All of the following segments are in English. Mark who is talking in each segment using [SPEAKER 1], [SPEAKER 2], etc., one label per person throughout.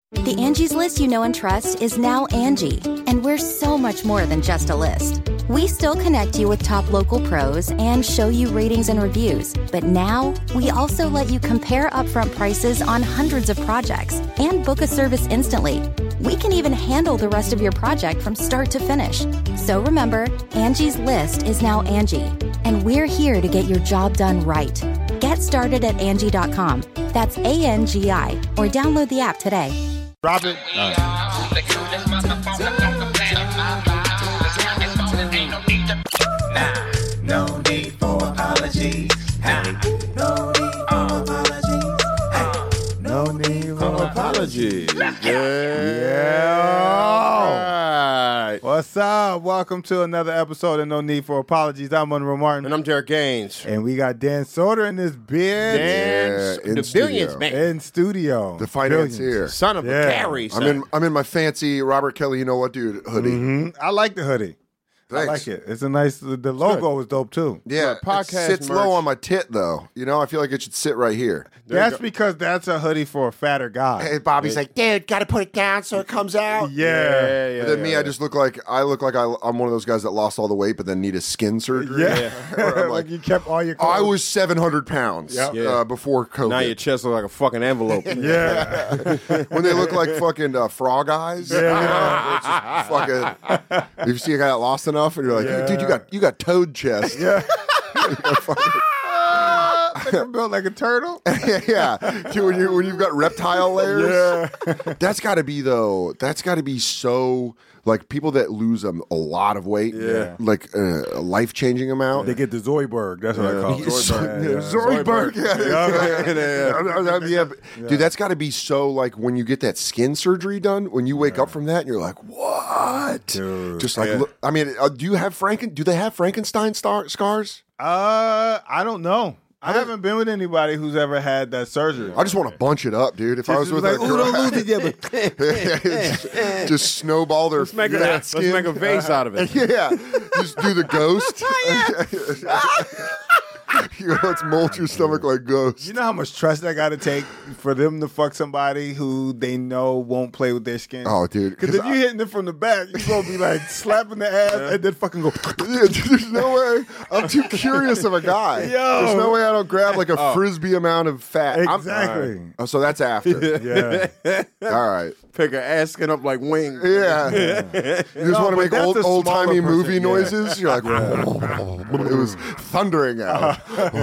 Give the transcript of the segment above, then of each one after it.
[SPEAKER 1] The Angie's List you know and trust is now Angie, and we're so much more than just a list. We still connect you with top local pros and show you ratings and reviews, but now we also let you compare upfront prices on hundreds of projects and book a service instantly. We can even handle the rest of your project from start to finish. So remember, Angie's List is now Angie, and we're here to get your job done right. Get started at Angie.com. That's ANGI, or download the app today.
[SPEAKER 2] Drop it.
[SPEAKER 3] No need for apologies. No need for apologies.
[SPEAKER 2] No need for apologies.
[SPEAKER 4] Yeah.
[SPEAKER 2] What's up? Welcome to another episode of No Need for Apologies. I'm Monroe Martin.
[SPEAKER 4] And I'm Derek Gaines.
[SPEAKER 2] And we got Dan Soder in this bitch.
[SPEAKER 4] Dan,
[SPEAKER 5] in
[SPEAKER 4] the
[SPEAKER 5] studio.
[SPEAKER 4] billions man.
[SPEAKER 2] In studio.
[SPEAKER 5] The financier.
[SPEAKER 4] Son of
[SPEAKER 2] Yeah.
[SPEAKER 4] a Gary. Son.
[SPEAKER 5] I'm in my fancy Robert Kelly, you know what, dude, hoodie.
[SPEAKER 2] Mhm. I like the hoodie.
[SPEAKER 5] Thanks.
[SPEAKER 2] I like it. It's a nice, the logo is dope too.
[SPEAKER 5] Yeah,
[SPEAKER 4] podcast
[SPEAKER 5] it sits
[SPEAKER 4] merch.
[SPEAKER 5] low on my tit though. You know, I feel like it should sit right here.
[SPEAKER 2] That's because that's a hoodie for a fatter guy.
[SPEAKER 5] Hey, Bobby's like, dude, gotta put it down so it comes out.
[SPEAKER 2] Yeah.
[SPEAKER 5] But then me, I just look like I'm one of those guys that lost all the weight but then needed skin surgery.
[SPEAKER 2] Yeah.
[SPEAKER 5] Or I'm
[SPEAKER 2] like
[SPEAKER 5] like,
[SPEAKER 2] you kept all your
[SPEAKER 5] I
[SPEAKER 2] clothes.
[SPEAKER 5] was 700 pounds
[SPEAKER 4] Yeah.
[SPEAKER 5] before COVID.
[SPEAKER 4] Now your chest looks like a fucking envelope.
[SPEAKER 2] Yeah.
[SPEAKER 5] When they look like fucking frog eyes.
[SPEAKER 2] Yeah.
[SPEAKER 5] You know? It's just fucking. You see a guy that lost enough, and you're like,
[SPEAKER 2] Yeah.
[SPEAKER 5] dude, you got toad chest.
[SPEAKER 2] Yeah. Like built like a turtle.
[SPEAKER 5] Yeah, dude, when you've got reptile layers.
[SPEAKER 2] Yeah.
[SPEAKER 5] That's got to be so like people that lose a lot of weight.
[SPEAKER 2] Yeah.
[SPEAKER 5] like a life changing amount.
[SPEAKER 2] They get the Zoidberg. That's what I call it.
[SPEAKER 5] Zoidberg. Yeah. Dude, that's got to be so like when you get that skin surgery done, when you wake up from that and you're like, what?
[SPEAKER 2] Dude.
[SPEAKER 5] Just like, look, I mean, do they have Frankenstein scars?
[SPEAKER 2] I don't know. I haven't been with anybody who's ever had that surgery.
[SPEAKER 5] I just want to bunch it up, dude. If I was with
[SPEAKER 2] like,
[SPEAKER 5] a
[SPEAKER 2] ooh,
[SPEAKER 5] girl,
[SPEAKER 2] don't lose it yet.
[SPEAKER 5] just snowball their
[SPEAKER 4] Let's make
[SPEAKER 5] fat skin.
[SPEAKER 4] a vase out of it.
[SPEAKER 5] Yeah, just do the ghost. Let's mold your stomach like ghost.
[SPEAKER 2] You know how much trust I got to take for them to fuck somebody who they know won't play with their skin?
[SPEAKER 5] Oh, dude.
[SPEAKER 2] Because if you're hitting it from the back, you're going to be like slapping the ass and then fucking go.
[SPEAKER 5] Yeah, dude, there's no way. I'm too curious of a guy.
[SPEAKER 2] Yo.
[SPEAKER 5] There's no way I don't grab like a frisbee amount of fat.
[SPEAKER 2] Exactly.
[SPEAKER 5] Oh, so that's after.
[SPEAKER 2] Yeah.
[SPEAKER 5] All right.
[SPEAKER 4] Pick her ass skin up like wings.
[SPEAKER 5] Yeah. You just want to make
[SPEAKER 2] but that's a
[SPEAKER 5] old timey
[SPEAKER 2] smaller
[SPEAKER 5] movie
[SPEAKER 2] person, yeah.
[SPEAKER 5] noises. You're like, it was thundering out.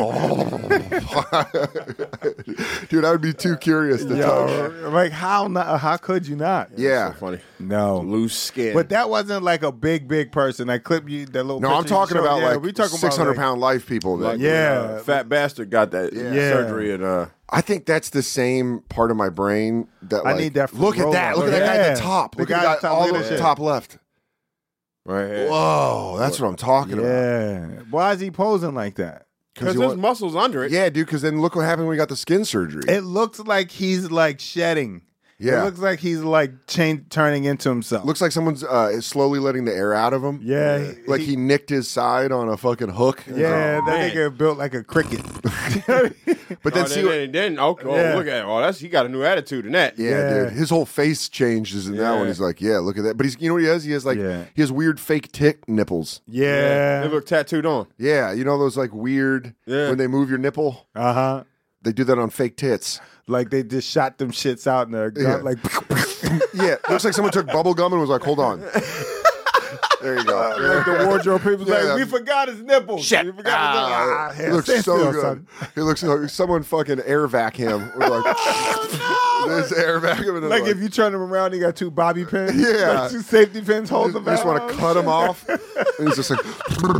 [SPEAKER 5] Dude, I would be too curious to touch.
[SPEAKER 2] Like, how could you not?
[SPEAKER 5] Yeah.
[SPEAKER 4] So funny.
[SPEAKER 2] No.
[SPEAKER 4] Loose skin.
[SPEAKER 2] But that wasn't like a big person. I clipped you, that little
[SPEAKER 5] No, I'm
[SPEAKER 2] picture you
[SPEAKER 5] talking
[SPEAKER 2] showed.
[SPEAKER 5] about
[SPEAKER 2] Yeah,
[SPEAKER 5] like
[SPEAKER 2] we talking
[SPEAKER 5] 600
[SPEAKER 2] about, like,
[SPEAKER 5] pound life people. That,
[SPEAKER 2] Yeah.
[SPEAKER 4] Fat bastard got that surgery and
[SPEAKER 5] I think that's the same part of my brain that
[SPEAKER 2] I
[SPEAKER 5] like,
[SPEAKER 2] need that
[SPEAKER 5] look at
[SPEAKER 2] roll
[SPEAKER 5] that.
[SPEAKER 2] up.
[SPEAKER 5] Look at that guy at the
[SPEAKER 2] Yeah.
[SPEAKER 5] top.
[SPEAKER 2] The
[SPEAKER 5] Look
[SPEAKER 2] guy
[SPEAKER 5] at
[SPEAKER 2] at the
[SPEAKER 5] that
[SPEAKER 2] top,
[SPEAKER 5] all
[SPEAKER 2] look
[SPEAKER 5] the
[SPEAKER 2] at that shit.
[SPEAKER 5] top left.
[SPEAKER 4] right here.
[SPEAKER 5] Whoa, that's what I'm talking about.
[SPEAKER 2] Yeah. Why is he posing like that?
[SPEAKER 4] Because
[SPEAKER 5] you
[SPEAKER 4] there's
[SPEAKER 5] want-
[SPEAKER 4] muscles under it.
[SPEAKER 5] Yeah, dude, because then look what happened when he got the skin surgery.
[SPEAKER 2] It looks like he's like shedding.
[SPEAKER 5] Yeah.
[SPEAKER 2] It looks like he's like turning into himself.
[SPEAKER 5] Looks like someone's slowly letting the air out of him.
[SPEAKER 2] Yeah.
[SPEAKER 5] Like he nicked his side on a fucking hook.
[SPEAKER 2] Yeah, that
[SPEAKER 4] man.
[SPEAKER 2] nigga built like a cricket.
[SPEAKER 5] But then see what,
[SPEAKER 4] then okay,
[SPEAKER 2] Yeah.
[SPEAKER 4] look at it. Oh, he got a new attitude in that.
[SPEAKER 5] yeah,
[SPEAKER 2] Yeah.
[SPEAKER 5] dude. His whole face changes in that
[SPEAKER 4] Yeah.
[SPEAKER 5] one. He's like, yeah, look at that. But you know what he has? He has like
[SPEAKER 2] Yeah.
[SPEAKER 5] he has weird fake tick nipples.
[SPEAKER 2] Yeah.
[SPEAKER 4] They look tattooed on.
[SPEAKER 5] Yeah, you know those like weird
[SPEAKER 4] Yeah.
[SPEAKER 5] when they move your nipple?
[SPEAKER 2] Uh-huh.
[SPEAKER 5] They do that on fake tits.
[SPEAKER 2] Like they just shot them shits out in their gut.
[SPEAKER 5] Yeah.
[SPEAKER 2] Like,
[SPEAKER 5] Yeah, looks like someone took bubble gum and was like, hold on. There you go.
[SPEAKER 2] like the wardrobe people's
[SPEAKER 5] Yeah.
[SPEAKER 2] like, we forgot his nipples.
[SPEAKER 4] Shit.
[SPEAKER 2] We forgot his
[SPEAKER 5] He looks
[SPEAKER 2] stand
[SPEAKER 5] so
[SPEAKER 2] still,
[SPEAKER 5] good.
[SPEAKER 2] son.
[SPEAKER 5] He looks like someone fucking air vac him. We're like, there's air vac him. And then
[SPEAKER 2] Like if you turn him around, he got two bobby pins.
[SPEAKER 5] Yeah.
[SPEAKER 2] Like two safety pins holding
[SPEAKER 5] you
[SPEAKER 2] him
[SPEAKER 5] just want
[SPEAKER 2] out.
[SPEAKER 5] to cut him off. And he's just like,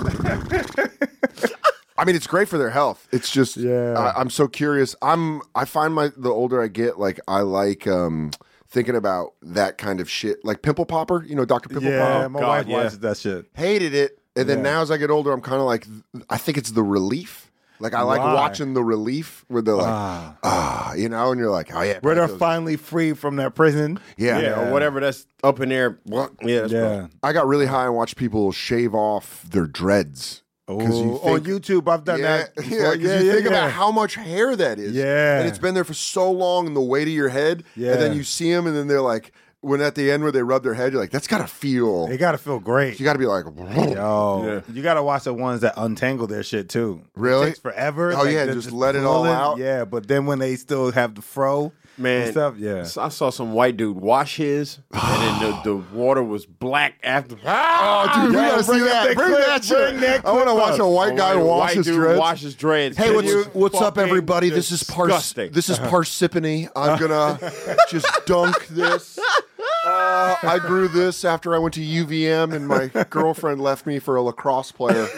[SPEAKER 5] I mean, it's great for their health. It's just,
[SPEAKER 2] Yeah.
[SPEAKER 5] I'm so curious. I find the older I get, like I like thinking about that kind of shit, like Pimple Popper. You know, Dr. Pimple
[SPEAKER 2] Yeah,
[SPEAKER 5] Popper.
[SPEAKER 2] my
[SPEAKER 4] God,
[SPEAKER 2] wife
[SPEAKER 4] yeah.
[SPEAKER 2] watches that shit.
[SPEAKER 5] Hated it, and then
[SPEAKER 2] Yeah.
[SPEAKER 5] now as I get older, I'm kind of like, I think it's the relief. Like I like
[SPEAKER 2] Why?
[SPEAKER 5] watching the relief where they're like, you know, and you're like, oh yeah,
[SPEAKER 2] Where they're
[SPEAKER 5] those-
[SPEAKER 2] finally free from that prison.
[SPEAKER 5] yeah.
[SPEAKER 4] Yeah, or whatever that's up in there. What? Yeah, that's
[SPEAKER 2] Yeah.
[SPEAKER 5] I got really high and watched people shave off their dreads. 'Cause you
[SPEAKER 2] on
[SPEAKER 5] think-
[SPEAKER 2] YouTube, I've done that.
[SPEAKER 5] Yeah,
[SPEAKER 2] before.
[SPEAKER 5] because you think about how much hair that is.
[SPEAKER 2] Yeah.
[SPEAKER 5] And it's been there for so long and the weight of your head.
[SPEAKER 2] Yeah.
[SPEAKER 5] And then you see them and then they're like, when at the end where they rub their head, you're like, that's got to feel.
[SPEAKER 2] They gotta feel great.
[SPEAKER 5] You got to be like,
[SPEAKER 2] Yo, you gotta watch the ones that untangle their shit too.
[SPEAKER 5] Really?
[SPEAKER 2] It takes forever.
[SPEAKER 5] Oh, yeah,
[SPEAKER 2] they're
[SPEAKER 5] just let it all
[SPEAKER 2] pulling.
[SPEAKER 5] out.
[SPEAKER 2] Yeah, but then when they still have the fro
[SPEAKER 4] Man,
[SPEAKER 2] and stuff, yeah.
[SPEAKER 4] I saw some white dude wash his, and then the water was black after.
[SPEAKER 5] oh, dude, we
[SPEAKER 2] Yo,
[SPEAKER 5] got to see
[SPEAKER 2] bring
[SPEAKER 5] that.
[SPEAKER 2] that
[SPEAKER 5] Bring
[SPEAKER 2] clip,
[SPEAKER 5] that shit.
[SPEAKER 2] bring that
[SPEAKER 5] I want to
[SPEAKER 2] clip
[SPEAKER 5] watch
[SPEAKER 2] up.
[SPEAKER 5] a white guy wash his
[SPEAKER 4] dude
[SPEAKER 5] dreads.
[SPEAKER 4] wash his dreads.
[SPEAKER 5] Hey,
[SPEAKER 4] It was
[SPEAKER 5] what's up,
[SPEAKER 4] fucking
[SPEAKER 5] everybody? This is
[SPEAKER 4] disgusting.
[SPEAKER 5] Parsippany. I'm gonna just dunk this. I grew this after I went to UVM, and my girlfriend left me for a lacrosse player.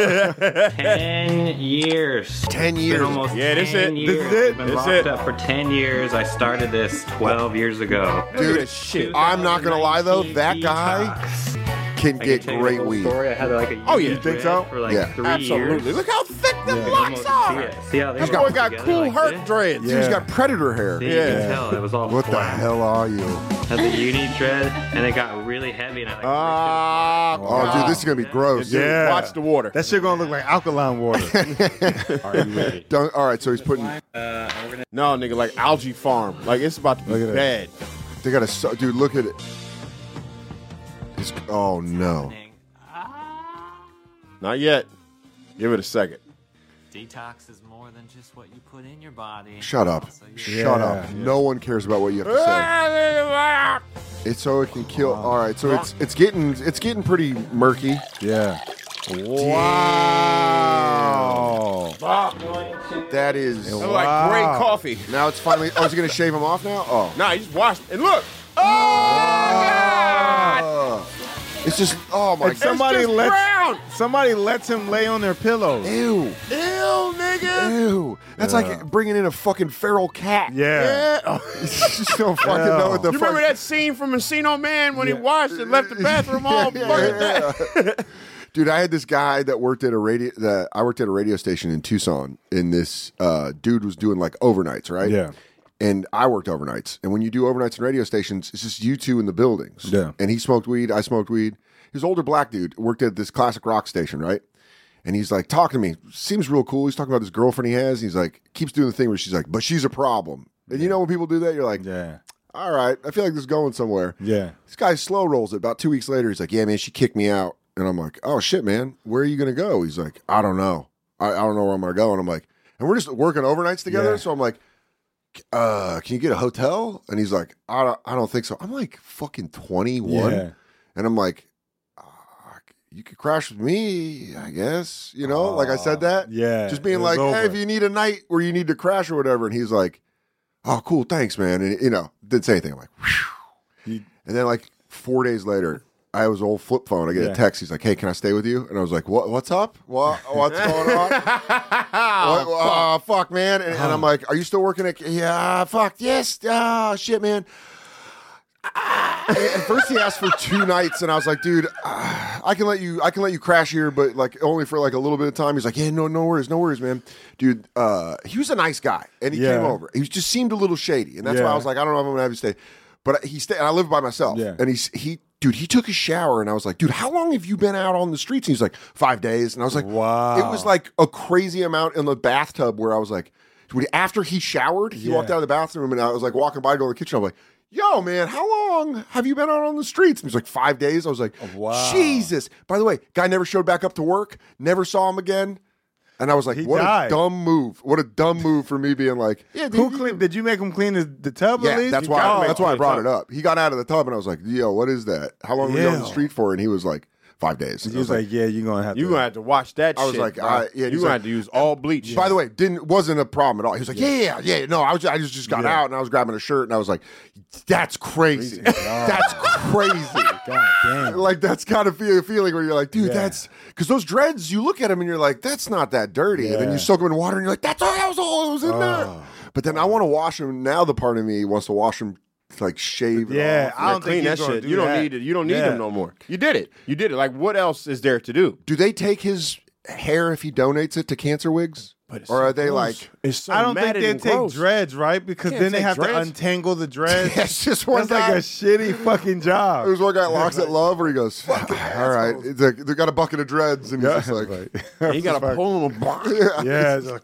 [SPEAKER 6] 10 years.
[SPEAKER 5] 10
[SPEAKER 6] It's
[SPEAKER 5] years.
[SPEAKER 6] been almost
[SPEAKER 4] Yeah, this
[SPEAKER 6] 10
[SPEAKER 4] it.
[SPEAKER 6] years.
[SPEAKER 2] This is it.
[SPEAKER 6] I've been
[SPEAKER 4] This
[SPEAKER 6] locked
[SPEAKER 4] it.
[SPEAKER 6] up for 10 years. I started this 12 years ago.
[SPEAKER 5] Dude,
[SPEAKER 4] shit.
[SPEAKER 5] I'm not gonna lie though, that
[SPEAKER 6] 2019
[SPEAKER 5] guy
[SPEAKER 6] detox.
[SPEAKER 5] can
[SPEAKER 6] I
[SPEAKER 5] get
[SPEAKER 6] can tell you
[SPEAKER 5] great
[SPEAKER 6] the whole
[SPEAKER 5] weed.
[SPEAKER 6] story. I had like a
[SPEAKER 4] Oh, yeah.
[SPEAKER 6] UV
[SPEAKER 4] You think
[SPEAKER 6] dread
[SPEAKER 2] so?
[SPEAKER 6] for like
[SPEAKER 5] Yeah.
[SPEAKER 6] 3
[SPEAKER 4] Absolutely.
[SPEAKER 6] years.
[SPEAKER 4] Look how thick the
[SPEAKER 2] Yeah.
[SPEAKER 4] blocks
[SPEAKER 6] See
[SPEAKER 4] are.
[SPEAKER 6] it. See how they
[SPEAKER 4] This
[SPEAKER 6] go
[SPEAKER 4] boy got
[SPEAKER 6] together
[SPEAKER 4] cool
[SPEAKER 6] like
[SPEAKER 4] hurt
[SPEAKER 6] this?
[SPEAKER 4] dreads.
[SPEAKER 2] Yeah.
[SPEAKER 5] He's got predator hair.
[SPEAKER 6] See, you
[SPEAKER 4] Yeah.
[SPEAKER 6] can tell it was all
[SPEAKER 5] What the
[SPEAKER 6] flat.
[SPEAKER 5] hell are you?
[SPEAKER 6] Had the uni dread, and it got really heavy, and I like.
[SPEAKER 4] Ah,
[SPEAKER 5] Oh, dude, this is gonna be gross.
[SPEAKER 4] Dude,
[SPEAKER 2] Yeah.
[SPEAKER 4] watch the water.
[SPEAKER 2] That shit gonna look like alkaline water.
[SPEAKER 6] Are you ready?
[SPEAKER 5] All right, so he's putting.
[SPEAKER 4] No, nigga, like algae farm. Like it's about to be
[SPEAKER 2] Look at that.
[SPEAKER 4] bad.
[SPEAKER 5] They got a dude. Look at it. Oh no.
[SPEAKER 4] Not yet. Give it a second.
[SPEAKER 7] Detox is more than just what you put in your body.
[SPEAKER 5] Shut up.
[SPEAKER 7] Also,
[SPEAKER 5] Shut up. No one cares about what you have to say. It's so it can kill. All right, so it's getting pretty murky.
[SPEAKER 2] Yeah.
[SPEAKER 5] Wow. That is.
[SPEAKER 4] It's like great coffee.
[SPEAKER 5] Now it's finally. Oh, is he gonna shave him off now? Oh.
[SPEAKER 4] Nah, you just washed and look. Oh, God.
[SPEAKER 5] It's just. Oh my
[SPEAKER 2] And somebody
[SPEAKER 4] It's just
[SPEAKER 2] lets
[SPEAKER 4] brown.
[SPEAKER 2] somebody lets him lay on their pillows.
[SPEAKER 5] Ew.
[SPEAKER 4] Ew, nigga.
[SPEAKER 5] Ew. That's like bringing in a fucking feral cat.
[SPEAKER 2] Yeah.
[SPEAKER 4] Yeah.
[SPEAKER 5] You just don't fucking know what the
[SPEAKER 4] You
[SPEAKER 5] fuck.
[SPEAKER 4] remember that scene from Encino Man when he washed and left the bathroom all fucking
[SPEAKER 5] yeah. Dude, I had this guy that worked at a radio. I worked at a radio station in Tucson, and this dude was doing like overnights, right?
[SPEAKER 2] Yeah.
[SPEAKER 5] And I worked overnights, and when you do overnights in radio stations, it's just you two in the buildings.
[SPEAKER 2] Yeah.
[SPEAKER 5] And he smoked weed. I smoked weed. He was an older black dude. Worked at this classic rock station, right? And he's like talking to me. Seems real cool. He's talking about this girlfriend he has. He's like keeps doing the thing where she's like, "But she's a problem." And you know when people do that, you're like,
[SPEAKER 2] Yeah.
[SPEAKER 5] "All right, I feel like this is going somewhere."
[SPEAKER 2] Yeah.
[SPEAKER 5] This guy slow rolls it. About 2 weeks later, he's like, "Yeah, man, she kicked me out." And I'm like, "Oh shit, man, where are you gonna go?" He's like, "I don't know. I don't know where I'm gonna go." And I'm like, and we're just working overnights together.
[SPEAKER 2] Yeah.
[SPEAKER 5] So I'm like, can you get a hotel? And he's like, I don't think so. I'm like fucking 21,
[SPEAKER 2] Yeah.
[SPEAKER 5] and I'm like, you could crash with me, I guess. You know, like I said that.
[SPEAKER 2] Yeah.
[SPEAKER 5] Just
[SPEAKER 2] it
[SPEAKER 5] being
[SPEAKER 2] was
[SPEAKER 5] like, hey,
[SPEAKER 2] over.
[SPEAKER 5] if you need a night where you need to crash or whatever. And he's like, oh, cool, thanks, man. And, you know, didn't say anything. I'm like, whew. And then like 4 days later, I have his old flip phone. I get a text. He's like, hey, can I stay with you? And I was like, what's up? What's going on? Fuck, man. And I'm like, are you still working at, yeah, fuck, yes. Shit, man. At first he asked for 2 nights, and I was like, dude, I can let you crash here, but like only for like a little bit of time. He's like, yeah, no worries, man. Dude, he was a nice guy, and he came over. He just seemed a little shady, and that's why I was like, I don't know if I'm gonna have you stay. But he stayed, and I live by myself.
[SPEAKER 2] Yeah.
[SPEAKER 5] And he took a shower, and I was like, dude, how long have you been out on the streets? And he's like, 5 days. And I was like,
[SPEAKER 2] Wow.
[SPEAKER 5] It was like a crazy amount in the bathtub where I was like, after he showered, he walked out of the bathroom, and I was like walking by to go to the kitchen. I'm like, yo, man, how long have you been out on the streets? And he's like, 5 days. I was like,
[SPEAKER 2] wow.
[SPEAKER 5] Jesus. By the way, guy never showed back up to work, never saw him again. And I was like,
[SPEAKER 2] He
[SPEAKER 5] what
[SPEAKER 2] died.
[SPEAKER 5] a dumb move. What a dumb move for me being like, yeah, dude,
[SPEAKER 2] Who clean? Did you make him clean the tub
[SPEAKER 5] yeah,
[SPEAKER 2] at least?
[SPEAKER 5] that's
[SPEAKER 2] You
[SPEAKER 5] why.
[SPEAKER 2] gotta
[SPEAKER 5] That's
[SPEAKER 2] make-
[SPEAKER 5] why I brought it up. He got out of the tub, and I was like, "Yo, what is that? How long were you on the
[SPEAKER 2] Ew.
[SPEAKER 5] street for?" And he was like, 5 days.
[SPEAKER 2] He was like, yeah, you're gonna have to.
[SPEAKER 4] You gonna have to watch that
[SPEAKER 5] I was
[SPEAKER 4] shit.
[SPEAKER 5] like,
[SPEAKER 4] bro.
[SPEAKER 5] yeah,
[SPEAKER 4] you
[SPEAKER 5] he's
[SPEAKER 4] gonna
[SPEAKER 5] like-
[SPEAKER 4] have to use all bleach.
[SPEAKER 5] By the way, wasn't a problem at all. He was like, yeah. No, I just got
[SPEAKER 2] Yeah.
[SPEAKER 5] out, and I was grabbing a shirt, and I was like, that's crazy. That's crazy.
[SPEAKER 2] God damn.
[SPEAKER 5] Like that's got to be a feeling where you're like, dude,
[SPEAKER 2] Yeah.
[SPEAKER 5] that's because those dreads. You look at them and you're like, that's not that dirty. And then you
[SPEAKER 2] Yeah.
[SPEAKER 5] soak them in water, and you're like, that was all that was in there. But then I want to wash them. Now the part of me wants to wash them, like shave. it
[SPEAKER 2] Yeah,
[SPEAKER 5] off.
[SPEAKER 2] I don't
[SPEAKER 4] clean
[SPEAKER 2] think
[SPEAKER 4] that
[SPEAKER 2] he's gonna
[SPEAKER 4] shit.
[SPEAKER 2] do
[SPEAKER 4] You don't
[SPEAKER 2] that.
[SPEAKER 4] need it. You don't need
[SPEAKER 2] Yeah.
[SPEAKER 4] them no more. You did it. Like, what else is there to do?
[SPEAKER 5] Do they take his hair if he donates it to Cancer Wigs?
[SPEAKER 4] But it's
[SPEAKER 5] Or
[SPEAKER 4] so
[SPEAKER 5] are they
[SPEAKER 4] gross.
[SPEAKER 5] like?
[SPEAKER 4] It's so
[SPEAKER 2] I don't think
[SPEAKER 4] matted
[SPEAKER 2] they
[SPEAKER 4] and
[SPEAKER 2] take
[SPEAKER 4] gross.
[SPEAKER 2] dreads, right? Because
[SPEAKER 4] Can't
[SPEAKER 2] then they
[SPEAKER 4] take
[SPEAKER 2] have to
[SPEAKER 4] dreads.
[SPEAKER 2] untangle the dreads.
[SPEAKER 5] It's just one
[SPEAKER 2] That's like
[SPEAKER 5] guy.
[SPEAKER 2] a shitty fucking job.
[SPEAKER 5] There's one guy at Locks at Love where he goes, all right. It's like, they got a bucket of dreads. And he's just like,
[SPEAKER 4] You got to pull them apart.
[SPEAKER 2] yeah, it's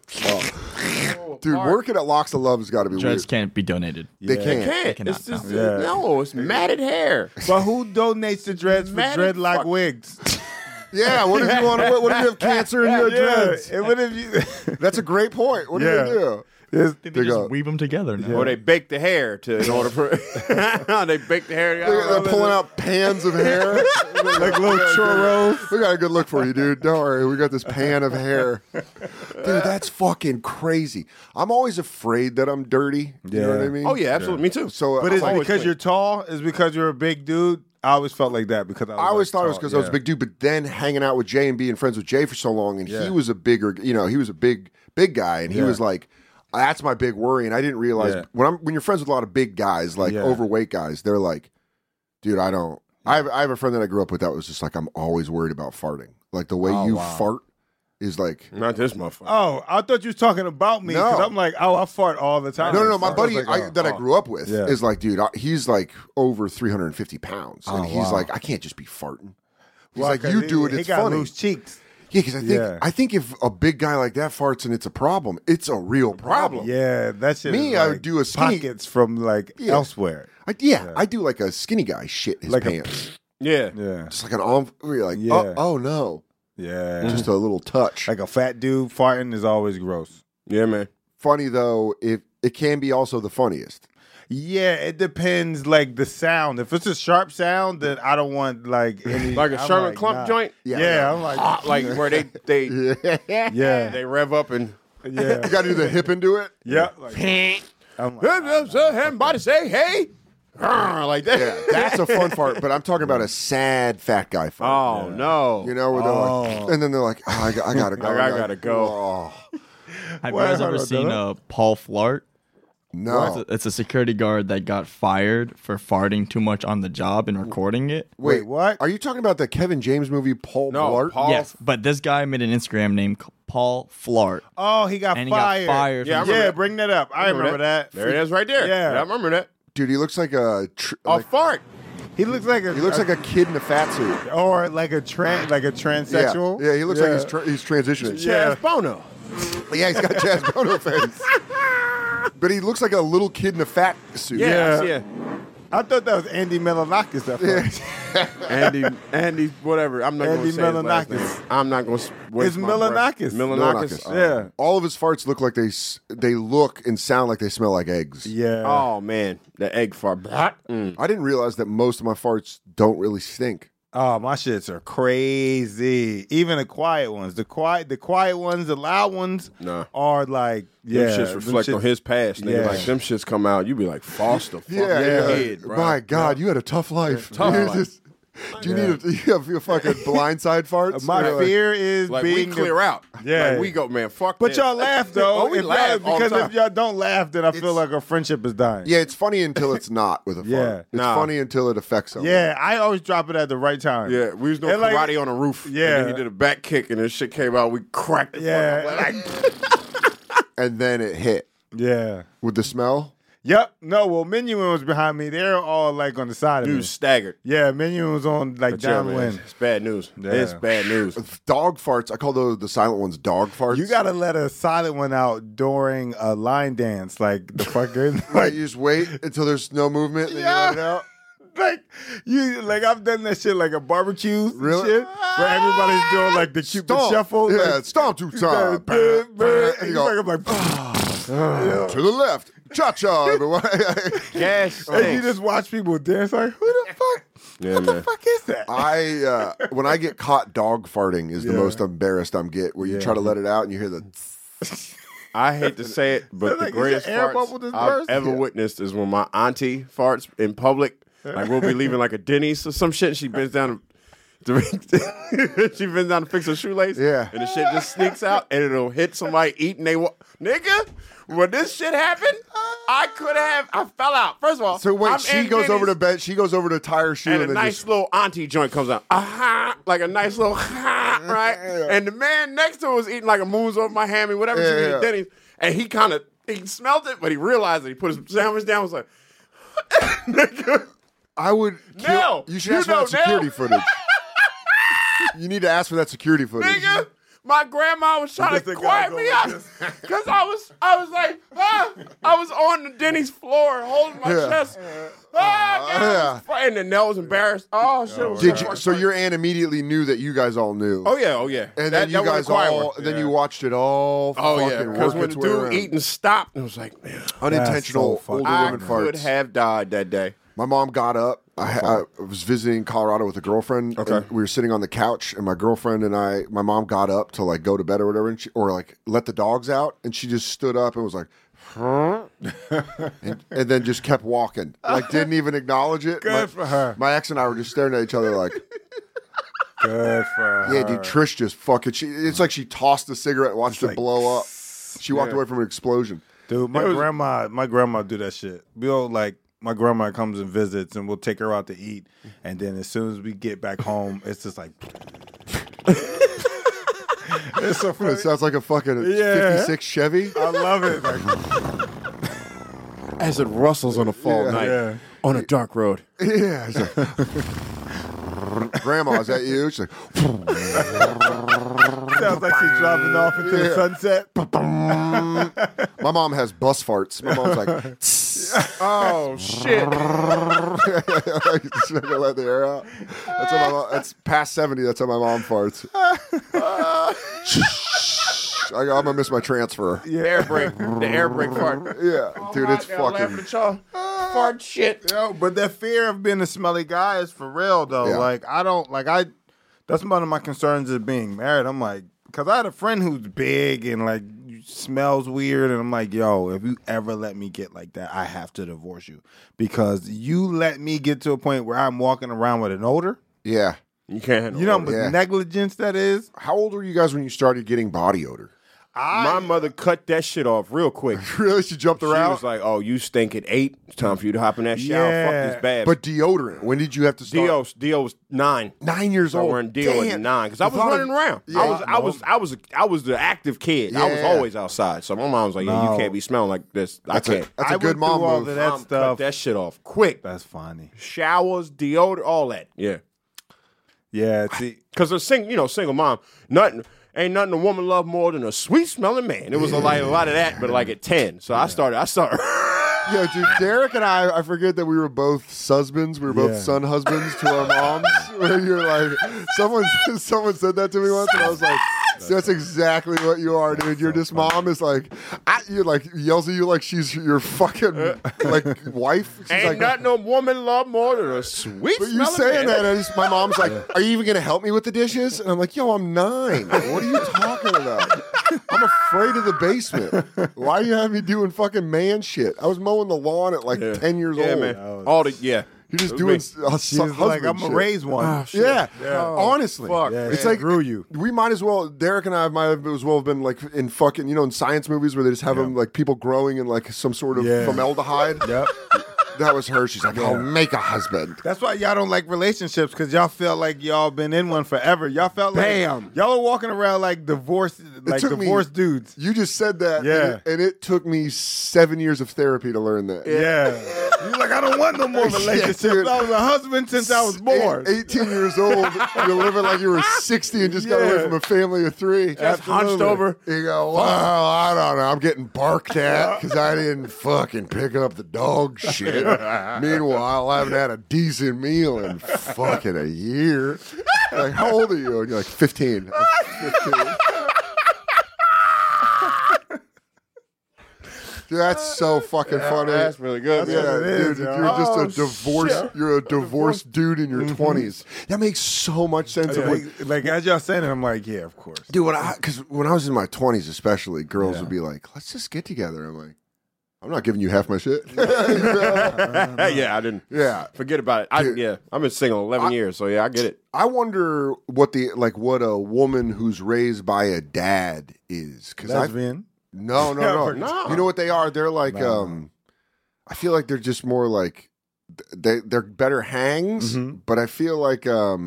[SPEAKER 2] like,
[SPEAKER 5] dude, working at Locks at Love has got to be
[SPEAKER 8] Dreads
[SPEAKER 5] weird.
[SPEAKER 8] can't be donated.
[SPEAKER 5] They can't.
[SPEAKER 4] Can't.
[SPEAKER 8] cannot,
[SPEAKER 4] It's just
[SPEAKER 2] no. Yeah.
[SPEAKER 4] no. It's matted hair.
[SPEAKER 2] but who donates the dreads for
[SPEAKER 4] Matted
[SPEAKER 2] dreadlock
[SPEAKER 4] fuck-
[SPEAKER 2] wigs?
[SPEAKER 5] Yeah, what if you want to? What if you have cancer and you have dreads?
[SPEAKER 2] And what if you?
[SPEAKER 5] That's a great point. What do
[SPEAKER 2] Yeah.
[SPEAKER 5] you do?
[SPEAKER 8] They
[SPEAKER 5] They
[SPEAKER 8] just
[SPEAKER 5] go-
[SPEAKER 8] weave them together now.
[SPEAKER 4] Or they bake the hair in order for. They bake the hair.
[SPEAKER 5] They're pulling out pans of hair.
[SPEAKER 2] like little churros.
[SPEAKER 5] We got a good look for you, dude. Don't worry. We got this pan of hair. Dude, that's fucking crazy. I'm always afraid that I'm dirty. You know what I mean?
[SPEAKER 4] Oh yeah, absolutely. Me too.
[SPEAKER 5] So,
[SPEAKER 2] But is it
[SPEAKER 4] always
[SPEAKER 2] because
[SPEAKER 4] clean.
[SPEAKER 2] you're tall? Is it because you're a big dude? I always felt like that because I
[SPEAKER 5] always
[SPEAKER 2] like,
[SPEAKER 5] thought it was
[SPEAKER 2] tall.
[SPEAKER 5] because I was a
[SPEAKER 2] Yeah.
[SPEAKER 5] big dude, but then hanging out with Jay and being friends with Jay for so long, and
[SPEAKER 2] Yeah.
[SPEAKER 5] he was a bigger, he was a big guy, and he
[SPEAKER 2] Yeah.
[SPEAKER 5] was like, that's my big worry. And I didn't realize
[SPEAKER 2] Yeah.
[SPEAKER 5] when you're friends with a lot of big guys, like
[SPEAKER 2] Yeah.
[SPEAKER 5] overweight guys, they're like, dude, I have a friend that I grew up with that was just like, I'm always worried about farting. Like the way you fart is like.
[SPEAKER 4] Not this motherfucker.
[SPEAKER 2] Oh, I thought you was talking about me. 'Cause
[SPEAKER 5] No.
[SPEAKER 2] I'm like, I fart all the time.
[SPEAKER 5] No. My
[SPEAKER 2] So
[SPEAKER 5] buddy
[SPEAKER 2] I was like,
[SPEAKER 5] that I grew up with
[SPEAKER 2] Yeah.
[SPEAKER 5] is like, dude, he's like over 350 pounds, and he's
[SPEAKER 2] wow.
[SPEAKER 5] like, I can't just be farting. He's
[SPEAKER 2] Well,
[SPEAKER 5] like,
[SPEAKER 2] 'cause
[SPEAKER 5] you do it,
[SPEAKER 2] He
[SPEAKER 5] it's
[SPEAKER 2] got
[SPEAKER 5] funny.
[SPEAKER 2] loose cheeks.
[SPEAKER 5] Yeah, because
[SPEAKER 2] Yeah.
[SPEAKER 5] I think if a big guy like that farts and it's a problem, it's a real problem.
[SPEAKER 2] Yeah, that shit.
[SPEAKER 5] Me,
[SPEAKER 2] is
[SPEAKER 5] I
[SPEAKER 2] like
[SPEAKER 5] would do a skinny-
[SPEAKER 2] pockets from like
[SPEAKER 5] Yeah.
[SPEAKER 2] elsewhere.
[SPEAKER 5] I do like a skinny guy shit his
[SPEAKER 2] Like a-
[SPEAKER 5] pants.
[SPEAKER 4] Yeah.
[SPEAKER 2] Yeah,
[SPEAKER 5] Just like an arm, where you're like,
[SPEAKER 2] Yeah.
[SPEAKER 5] oh no.
[SPEAKER 2] yeah.
[SPEAKER 5] Just a little touch.
[SPEAKER 2] Like a fat dude farting is always gross.
[SPEAKER 4] Yeah, man.
[SPEAKER 5] Funny though, it can be also the funniest.
[SPEAKER 2] Yeah, it depends. Like the sound. If it's a sharp sound, then I don't want like any.
[SPEAKER 4] Like a
[SPEAKER 2] I'm
[SPEAKER 4] Sherman
[SPEAKER 2] like,
[SPEAKER 4] Clump
[SPEAKER 2] nah.
[SPEAKER 4] joint.
[SPEAKER 2] Yeah, I'm like,
[SPEAKER 4] Like where they
[SPEAKER 2] yeah,
[SPEAKER 4] they rev up and.
[SPEAKER 2] yeah,
[SPEAKER 5] You got to do the hip into it.
[SPEAKER 2] yeah. Like, I'm like,
[SPEAKER 4] Everybody say hey. Like that.
[SPEAKER 5] Yeah, that's a fun fart. But I'm talking about a sad fat guy fart.
[SPEAKER 4] Oh no.
[SPEAKER 5] You know, where they're like, and then they're like, oh, I gotta go.
[SPEAKER 4] I gotta go.
[SPEAKER 5] Oh,
[SPEAKER 8] Have you guys
[SPEAKER 2] Wow,
[SPEAKER 8] ever
[SPEAKER 2] that-
[SPEAKER 8] seen Paul Flart?
[SPEAKER 5] no.
[SPEAKER 8] It's a security guard that got fired for farting too much on the job and recording it.
[SPEAKER 5] Wait,
[SPEAKER 2] what?
[SPEAKER 5] Are you talking about the Kevin James movie Paul
[SPEAKER 4] No,
[SPEAKER 5] Blart?
[SPEAKER 4] Paul.
[SPEAKER 8] Yes, but this guy made an Instagram named Paul Flart.
[SPEAKER 2] oh, he got
[SPEAKER 8] And he
[SPEAKER 2] fired.
[SPEAKER 8] got fired
[SPEAKER 4] Yeah, I
[SPEAKER 8] from
[SPEAKER 4] remember
[SPEAKER 2] Yeah,
[SPEAKER 4] that.
[SPEAKER 2] bring that up. I remember that.
[SPEAKER 4] There it is, right there.
[SPEAKER 2] Yeah.
[SPEAKER 4] I remember that.
[SPEAKER 5] Dude, he looks like a
[SPEAKER 4] Fart.
[SPEAKER 2] He looks like a.
[SPEAKER 5] he looks like a kid in a fat suit.
[SPEAKER 2] or like a transsexual.
[SPEAKER 5] Yeah, he looks like he's transitioning.
[SPEAKER 4] Chaz Bono.
[SPEAKER 5] Yeah, he's got Chaz Bono face. But he looks like a little kid in a fat suit.
[SPEAKER 2] Yeah.
[SPEAKER 4] Yeah.
[SPEAKER 2] I thought that was Andy Milonakis. That fuck.
[SPEAKER 4] Andy, whatever. I'm not going
[SPEAKER 2] Andy
[SPEAKER 4] to say his last
[SPEAKER 2] Milonakis.
[SPEAKER 4] name. I'm not going to waste
[SPEAKER 2] It's
[SPEAKER 4] my breath.
[SPEAKER 2] Milonakis.
[SPEAKER 4] Milonakis.
[SPEAKER 5] Milonakis.
[SPEAKER 2] Yeah.
[SPEAKER 5] All of his farts look like they look and sound like they smell like eggs.
[SPEAKER 2] Yeah.
[SPEAKER 4] Oh man, the egg fart. Mm.
[SPEAKER 5] I didn't realize that most of my farts don't really stink.
[SPEAKER 2] Oh, my shits are crazy. Even the quiet ones. The quiet ones, the loud ones
[SPEAKER 4] Nah.
[SPEAKER 2] are like,
[SPEAKER 4] Them
[SPEAKER 2] yeah.
[SPEAKER 4] shits
[SPEAKER 2] them
[SPEAKER 4] reflect on
[SPEAKER 2] shits-
[SPEAKER 4] his past. Nigga.
[SPEAKER 2] Yeah.
[SPEAKER 4] Like them shits come out, you be like, Foster, fuck your head, bro.
[SPEAKER 5] My God, you had a tough life.
[SPEAKER 4] Tough
[SPEAKER 5] You
[SPEAKER 4] life.
[SPEAKER 5] just- do you need you have your fucking blindside farts?
[SPEAKER 2] My
[SPEAKER 5] You're like-
[SPEAKER 2] fear is
[SPEAKER 4] Like
[SPEAKER 2] being
[SPEAKER 4] we clear out.
[SPEAKER 2] Yeah.
[SPEAKER 4] Like we go, man. Fuck.
[SPEAKER 2] But
[SPEAKER 4] this.
[SPEAKER 2] y'all laugh though.
[SPEAKER 4] Oh, we
[SPEAKER 2] If y'all-
[SPEAKER 4] laugh all the
[SPEAKER 2] because
[SPEAKER 4] time.
[SPEAKER 2] if y'all don't laugh, then I feel like a friendship is dying.
[SPEAKER 5] Yeah, it's funny until it's not with a fart.
[SPEAKER 2] Yeah.
[SPEAKER 5] It's
[SPEAKER 4] Nah.
[SPEAKER 5] funny until it affects someone.
[SPEAKER 2] Yeah, I always drop it at the right time.
[SPEAKER 4] Yeah, we was doing
[SPEAKER 2] And, like,
[SPEAKER 4] karate on a roof.
[SPEAKER 2] yeah.
[SPEAKER 4] and then he did a back kick, and this shit came out. We cracked the
[SPEAKER 2] Yeah.
[SPEAKER 4] fuck up.
[SPEAKER 5] And then it hit
[SPEAKER 2] Yeah.
[SPEAKER 5] with the smell.
[SPEAKER 2] Yep. No, well, Minuin was behind me. They're all like on the side of
[SPEAKER 4] Dude
[SPEAKER 2] me.
[SPEAKER 4] was staggered.
[SPEAKER 2] Yeah, Minuin was on like
[SPEAKER 4] But yeah, man,
[SPEAKER 2] downwind.
[SPEAKER 4] it's bad news.
[SPEAKER 2] Yeah.
[SPEAKER 4] It's bad news.
[SPEAKER 5] Dog farts. I call those the silent ones dog farts.
[SPEAKER 2] You gotta let a silent one out during a line dance, like the fucking
[SPEAKER 5] Right,
[SPEAKER 2] like,
[SPEAKER 5] you just wait until there's no movement, and then
[SPEAKER 2] Yeah.
[SPEAKER 5] you let it out.
[SPEAKER 2] like I've done that shit like a barbecue and
[SPEAKER 5] Really?
[SPEAKER 2] shit where everybody's doing like the cupid
[SPEAKER 5] Stomp.
[SPEAKER 2] shuffle.
[SPEAKER 5] Yeah,
[SPEAKER 2] like,
[SPEAKER 5] stomp to time.
[SPEAKER 2] and
[SPEAKER 5] you go,
[SPEAKER 2] I'm like,
[SPEAKER 5] to the left. Cha-cha.
[SPEAKER 4] Gas
[SPEAKER 2] and you
[SPEAKER 4] stinks.
[SPEAKER 2] just watch people dance like, who the fuck?
[SPEAKER 4] Yeah,
[SPEAKER 2] What
[SPEAKER 4] man.
[SPEAKER 2] the fuck is that?
[SPEAKER 5] When I get caught dog farting is the
[SPEAKER 2] Yeah.
[SPEAKER 5] most embarrassed I'm get, where you
[SPEAKER 2] Yeah.
[SPEAKER 5] try to let it out and you hear the
[SPEAKER 4] I hate to say it, but
[SPEAKER 2] Sounds
[SPEAKER 4] the
[SPEAKER 2] like it's
[SPEAKER 4] greatest
[SPEAKER 2] an air
[SPEAKER 4] farts
[SPEAKER 2] bubble just
[SPEAKER 4] I've
[SPEAKER 2] burst.
[SPEAKER 4] ever witnessed is when my auntie farts in public. Like we'll be leaving like a Denny's or some shit, and she bends down. And She bends down to fix her shoelace.
[SPEAKER 5] Yeah.
[SPEAKER 4] And the shit just sneaks out and it'll hit somebody eating nigga, when this shit happened, I fell out. First of all,
[SPEAKER 5] So wait,
[SPEAKER 4] I'm
[SPEAKER 5] she
[SPEAKER 4] in
[SPEAKER 5] goes over to
[SPEAKER 4] Denny's,
[SPEAKER 5] bed. She goes over to tie her shoe,
[SPEAKER 4] and a
[SPEAKER 5] then
[SPEAKER 4] nice
[SPEAKER 5] just
[SPEAKER 4] little auntie joint comes out. Like a nice little right? And the man next to her was eating like a moons over my hammy, whatever she did at Denny's. And he smelled it, but he realized it. He put his sandwich down, was like, nigga.
[SPEAKER 5] I would kill.
[SPEAKER 4] Nell,
[SPEAKER 5] You should
[SPEAKER 4] you
[SPEAKER 5] ask for that
[SPEAKER 4] know
[SPEAKER 5] security
[SPEAKER 4] Nell.
[SPEAKER 5] footage. You need to ask for that security footage.
[SPEAKER 4] Nigga, my grandma was trying to quiet me up because I was like, I was on the Denny's floor holding my chest. And then Nell was embarrassed. Oh shit! Was
[SPEAKER 5] Did you? So your aunt immediately knew that you guys all knew.
[SPEAKER 4] Oh yeah.
[SPEAKER 5] And then you guys all. Then you watched it all.
[SPEAKER 4] Oh yeah,
[SPEAKER 5] fucking
[SPEAKER 4] because
[SPEAKER 5] work
[SPEAKER 4] when the
[SPEAKER 5] its way
[SPEAKER 4] dude
[SPEAKER 5] around.
[SPEAKER 4] eating stopped, it was like, man,
[SPEAKER 5] Unintentional
[SPEAKER 2] That's so
[SPEAKER 5] older
[SPEAKER 2] fucking
[SPEAKER 5] women
[SPEAKER 4] I
[SPEAKER 5] farts.
[SPEAKER 4] could have died that day.
[SPEAKER 5] My mom got up. I was visiting Colorado with a girlfriend.
[SPEAKER 4] Okay.
[SPEAKER 5] And we were sitting on the couch, and my girlfriend and my mom got up to like go to bed or whatever, and or like let the dogs out, and she just stood up and was like, huh? and then just kept walking, like didn't even acknowledge it.
[SPEAKER 2] Good for her.
[SPEAKER 5] My ex and I were just staring at each other like,
[SPEAKER 2] Good for her.
[SPEAKER 5] yeah, dude, Trish just fucking. It's like she tossed the cigarette, and watched it
[SPEAKER 2] like,
[SPEAKER 5] blow up. She walked away from an explosion.
[SPEAKER 2] Dude, my grandma do that shit. We'll like my grandma comes and visits, and we'll take her out to eat, and then as soon as we get back home, it's just like. It's so funny.
[SPEAKER 5] It sounds like a fucking 56 Chevy.
[SPEAKER 2] I love it. Like,
[SPEAKER 4] As it rustles on a fall night on a dark road.
[SPEAKER 5] Yeah. It's like, Grandma, is that you? She's like,
[SPEAKER 2] sounds like she's driving off into the sunset.
[SPEAKER 5] my mom has bus farts. My mom's like,
[SPEAKER 4] Oh shit!
[SPEAKER 5] she's not gonna let the air out. That's how my mom, that's past 70. That's how my mom farts. I'm gonna miss my transfer.
[SPEAKER 4] The air brake fart.
[SPEAKER 5] Yeah, dude, it's
[SPEAKER 4] Laughing
[SPEAKER 5] fucking.
[SPEAKER 4] at y'all. Fart shit.
[SPEAKER 2] Yo, but that fear of being a smelly guy is for real though.
[SPEAKER 5] Yeah.
[SPEAKER 2] Like that's one of my concerns of being married. I'm like, because I had a friend who's big and like smells weird, and I'm like, yo, if you ever let me get like that, I have to divorce you because you let me get to a point where I'm walking around with an odor.
[SPEAKER 5] Yeah.
[SPEAKER 4] You can't handle
[SPEAKER 2] You know how
[SPEAKER 4] it.
[SPEAKER 2] much
[SPEAKER 5] Yeah.
[SPEAKER 2] negligence that is.
[SPEAKER 5] How old were you guys when you started getting body odor?
[SPEAKER 4] My mother cut that shit off real quick.
[SPEAKER 5] Really? She jumped
[SPEAKER 4] She
[SPEAKER 5] around?
[SPEAKER 4] was like, "Oh, you stink at 8. It's time for you to hop in that shower.
[SPEAKER 2] Yeah.
[SPEAKER 4] Fuck this bad."
[SPEAKER 5] But deodorant. When did you have to start?
[SPEAKER 4] Dio was 9.
[SPEAKER 5] 9 years
[SPEAKER 4] I
[SPEAKER 5] old.
[SPEAKER 4] wearing Dio at
[SPEAKER 5] Damn.
[SPEAKER 4] 9 because I was running around.
[SPEAKER 5] Yeah.
[SPEAKER 4] I was the active kid. I was
[SPEAKER 5] Yeah.
[SPEAKER 4] always outside. So my mom was like, "Yeah,
[SPEAKER 2] No.
[SPEAKER 4] you can't be smelling like this.
[SPEAKER 5] That's
[SPEAKER 4] I can't."
[SPEAKER 5] That's a
[SPEAKER 2] I
[SPEAKER 5] good
[SPEAKER 2] went
[SPEAKER 5] mom
[SPEAKER 2] through all
[SPEAKER 5] move.
[SPEAKER 2] of that
[SPEAKER 4] Mom,
[SPEAKER 2] stuff.
[SPEAKER 4] cut that shit off quick.
[SPEAKER 2] That's funny.
[SPEAKER 4] Showers, deodorant, all that. Yeah,
[SPEAKER 2] Yeah, see,
[SPEAKER 4] because a single mom, ain't nothing a woman love more than a sweet smelling man. It was a lot of that, but like at 10. So I started.
[SPEAKER 5] Yeah, dude, Derek and I forget that we were both husbands. We were both
[SPEAKER 2] Yeah.
[SPEAKER 5] son husbands to our moms. Where you're like, someone said that to me once, and I was like, that's exactly what you are, dude. You're this mom is like, you like yells at you like she's your fucking like wife. She's
[SPEAKER 4] Ain't
[SPEAKER 5] like,
[SPEAKER 4] nothing a woman love more than a sweet
[SPEAKER 5] but you
[SPEAKER 4] smelling
[SPEAKER 5] saying
[SPEAKER 4] man.
[SPEAKER 5] that, and my mom's like, "Are you even gonna help me with the dishes?" And I'm like, "Yo, I'm 9. What are you talking about? I'm afraid of the basement. Why are you having me doing fucking man shit? I was mowing the lawn at like 10 years
[SPEAKER 4] Yeah,
[SPEAKER 5] old.
[SPEAKER 4] man. All the
[SPEAKER 5] You're just
[SPEAKER 4] It
[SPEAKER 5] doing
[SPEAKER 4] was
[SPEAKER 2] she's like, I'm gonna raise one.
[SPEAKER 5] Yeah, honestly,
[SPEAKER 4] fuck.
[SPEAKER 2] Yeah,
[SPEAKER 5] it's
[SPEAKER 2] it
[SPEAKER 5] like
[SPEAKER 2] grew you.
[SPEAKER 5] We might as well. Derek and I might have as well have been like in fucking in science movies where they just have them like people growing in like some sort of formaldehyde.
[SPEAKER 2] Yep.
[SPEAKER 5] That was her. She's like, I'll make a husband.
[SPEAKER 2] That's why y'all don't like relationships because y'all feel like y'all been in one forever. Y'all felt like y'all are walking around like divorced dudes.
[SPEAKER 5] You just said that,
[SPEAKER 2] Yeah.
[SPEAKER 5] and it took me 7 years of therapy to learn that.
[SPEAKER 2] Yeah. You're like, I don't want no more relationships.
[SPEAKER 5] dude.
[SPEAKER 2] I was a husband since I was born.
[SPEAKER 5] 18 years old, you're living like you were 60 and just got away
[SPEAKER 2] Yeah.
[SPEAKER 5] from a family of 3.
[SPEAKER 4] Just hunched over.
[SPEAKER 5] You go, well, I don't know. I'm getting barked at because I didn't fucking pick up the dog shit. Meanwhile, I haven't had a decent meal in fucking a year. Like, how old are you? And you're like, 15. I'm 15. Dude, that's so fucking funny.
[SPEAKER 4] That's really good.
[SPEAKER 5] Yeah,
[SPEAKER 2] what it is,
[SPEAKER 5] dude,
[SPEAKER 2] yo.
[SPEAKER 5] you're just a divorced. You're a divorced dude in your 20s. That makes so much sense. Of
[SPEAKER 2] Like as y'all saying it, I'm like, yeah, of course.
[SPEAKER 5] dude, because when I was in my 20s, especially, girls would be like, "Let's just get together." I'm like, I'm not giving you half my shit.
[SPEAKER 4] Yeah, I didn't.
[SPEAKER 5] Yeah.
[SPEAKER 4] Forget about it. I've been single 11 years, so yeah, I get it.
[SPEAKER 5] I wonder what a woman who's raised by a dad is.
[SPEAKER 2] Lesbian.
[SPEAKER 5] No.
[SPEAKER 4] No.
[SPEAKER 5] You know what they are? They're like, I feel like they're just more like, they're better hangs, but I feel like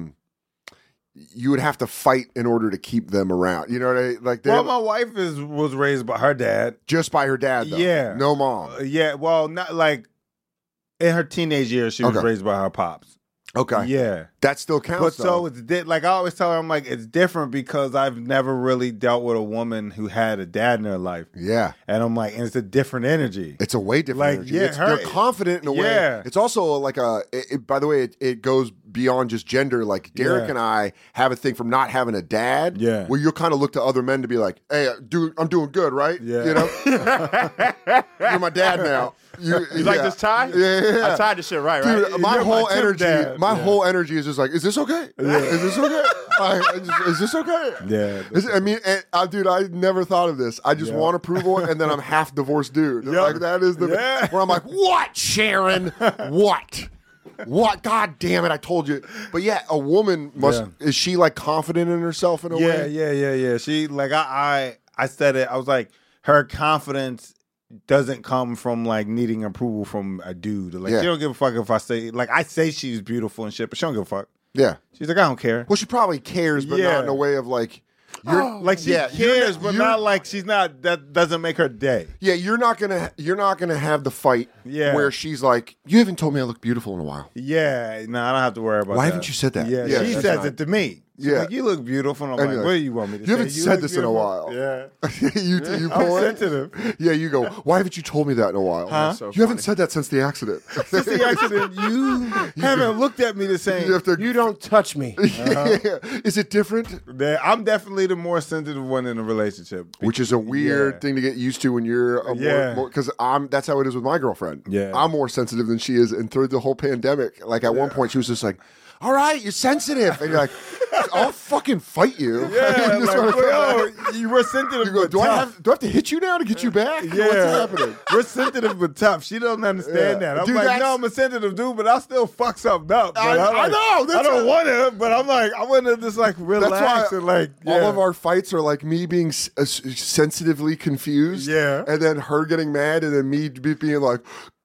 [SPEAKER 5] you would have to fight in order to keep them around. You know what I like?
[SPEAKER 2] Well, my wife was raised by her dad.
[SPEAKER 5] Just by her dad, though.
[SPEAKER 2] Yeah.
[SPEAKER 5] No mom.
[SPEAKER 2] Yeah, well, not like in her teenage years, she was raised by her pops.
[SPEAKER 5] Okay.
[SPEAKER 2] Yeah.
[SPEAKER 5] That still counts,
[SPEAKER 2] But so it's like I always tell her, I'm like, it's different because I've never really dealt with a woman who had a dad in her life.
[SPEAKER 5] Yeah.
[SPEAKER 2] And I'm like, and it's a different energy.
[SPEAKER 5] It's a way different
[SPEAKER 2] Like,
[SPEAKER 5] energy.
[SPEAKER 2] yeah,
[SPEAKER 5] They're confident in a way.
[SPEAKER 2] Yeah.
[SPEAKER 5] It's also like by the way, it goes beyond just gender. Like Derek and I have a thing from not having a dad.
[SPEAKER 2] Yeah.
[SPEAKER 5] Where you'll kind of look to other men to be like, hey, dude, I'm doing good, right?
[SPEAKER 2] Yeah.
[SPEAKER 5] You know? You're my dad now.
[SPEAKER 4] You like this tie?
[SPEAKER 5] Yeah.
[SPEAKER 4] I tied this shit right?
[SPEAKER 5] Dude, my
[SPEAKER 2] You're
[SPEAKER 5] whole
[SPEAKER 2] my
[SPEAKER 5] energy,
[SPEAKER 2] dad.
[SPEAKER 5] whole energy is just like, is this okay? Is this okay? Is this okay?
[SPEAKER 2] Yeah.
[SPEAKER 5] Dude, I never thought of this. I just want approval, and then I'm half divorced dude.
[SPEAKER 2] Yeah.
[SPEAKER 5] Like that is where I'm like, what, Sharon? What? What? God damn it! I told you. But yeah, a woman is she like confident in herself in a way?
[SPEAKER 2] Yeah. She like I said it. I was like, her confidence doesn't come from like needing approval from a dude. Like she don't give a fuck if I say I say she's beautiful and shit, but she don't give a fuck.
[SPEAKER 5] Yeah.
[SPEAKER 2] She's like, I don't care.
[SPEAKER 5] Well, she probably cares, but not in a way of like.
[SPEAKER 2] She cares, but not like she's not. That doesn't make her day.
[SPEAKER 5] Yeah, you're not gonna have the fight where she's like, you haven't told me I look beautiful in a while.
[SPEAKER 2] Yeah, no, I don't have to worry about.
[SPEAKER 5] Why
[SPEAKER 2] that.
[SPEAKER 5] haven't you said that?
[SPEAKER 2] Yeah, she says it to me. She's like, you look beautiful. And I'm like, what do you want me to say?
[SPEAKER 5] You haven't said this in a while.
[SPEAKER 2] Yeah.
[SPEAKER 5] you
[SPEAKER 2] I'm sensitive.
[SPEAKER 5] Yeah, you go, why haven't you told me that in a while?
[SPEAKER 2] Huh?
[SPEAKER 4] So
[SPEAKER 5] you haven't said that since the accident.
[SPEAKER 2] Since the accident, you haven't looked at me the same.
[SPEAKER 4] You don't touch me.
[SPEAKER 5] Is it different?
[SPEAKER 2] I'm definitely the more sensitive one in a relationship.
[SPEAKER 5] Which is a weird thing to get used to when you're more because that's how it is with my girlfriend.
[SPEAKER 2] Yeah.
[SPEAKER 5] I'm more sensitive than she is. And through the whole pandemic, like at one point she was just like, all right, you're sensitive. And you're like, I'll fucking fight you.
[SPEAKER 2] Yeah, you were sensitive.
[SPEAKER 5] You go, do I have to hit you now to get you back?
[SPEAKER 2] Yeah.
[SPEAKER 5] What's happening?
[SPEAKER 2] We're sensitive but tough. She don't understand that. I'm
[SPEAKER 5] Dude,
[SPEAKER 2] like, no, I'm a sensitive dude, but I'll still fuck something up.
[SPEAKER 5] I know.
[SPEAKER 2] I don't want to, but I'm like, I want to just like relax
[SPEAKER 5] That's why
[SPEAKER 2] and like.
[SPEAKER 5] all of our fights are like me being sensitively confused.
[SPEAKER 2] Yeah.
[SPEAKER 5] And then her getting mad and then me being like,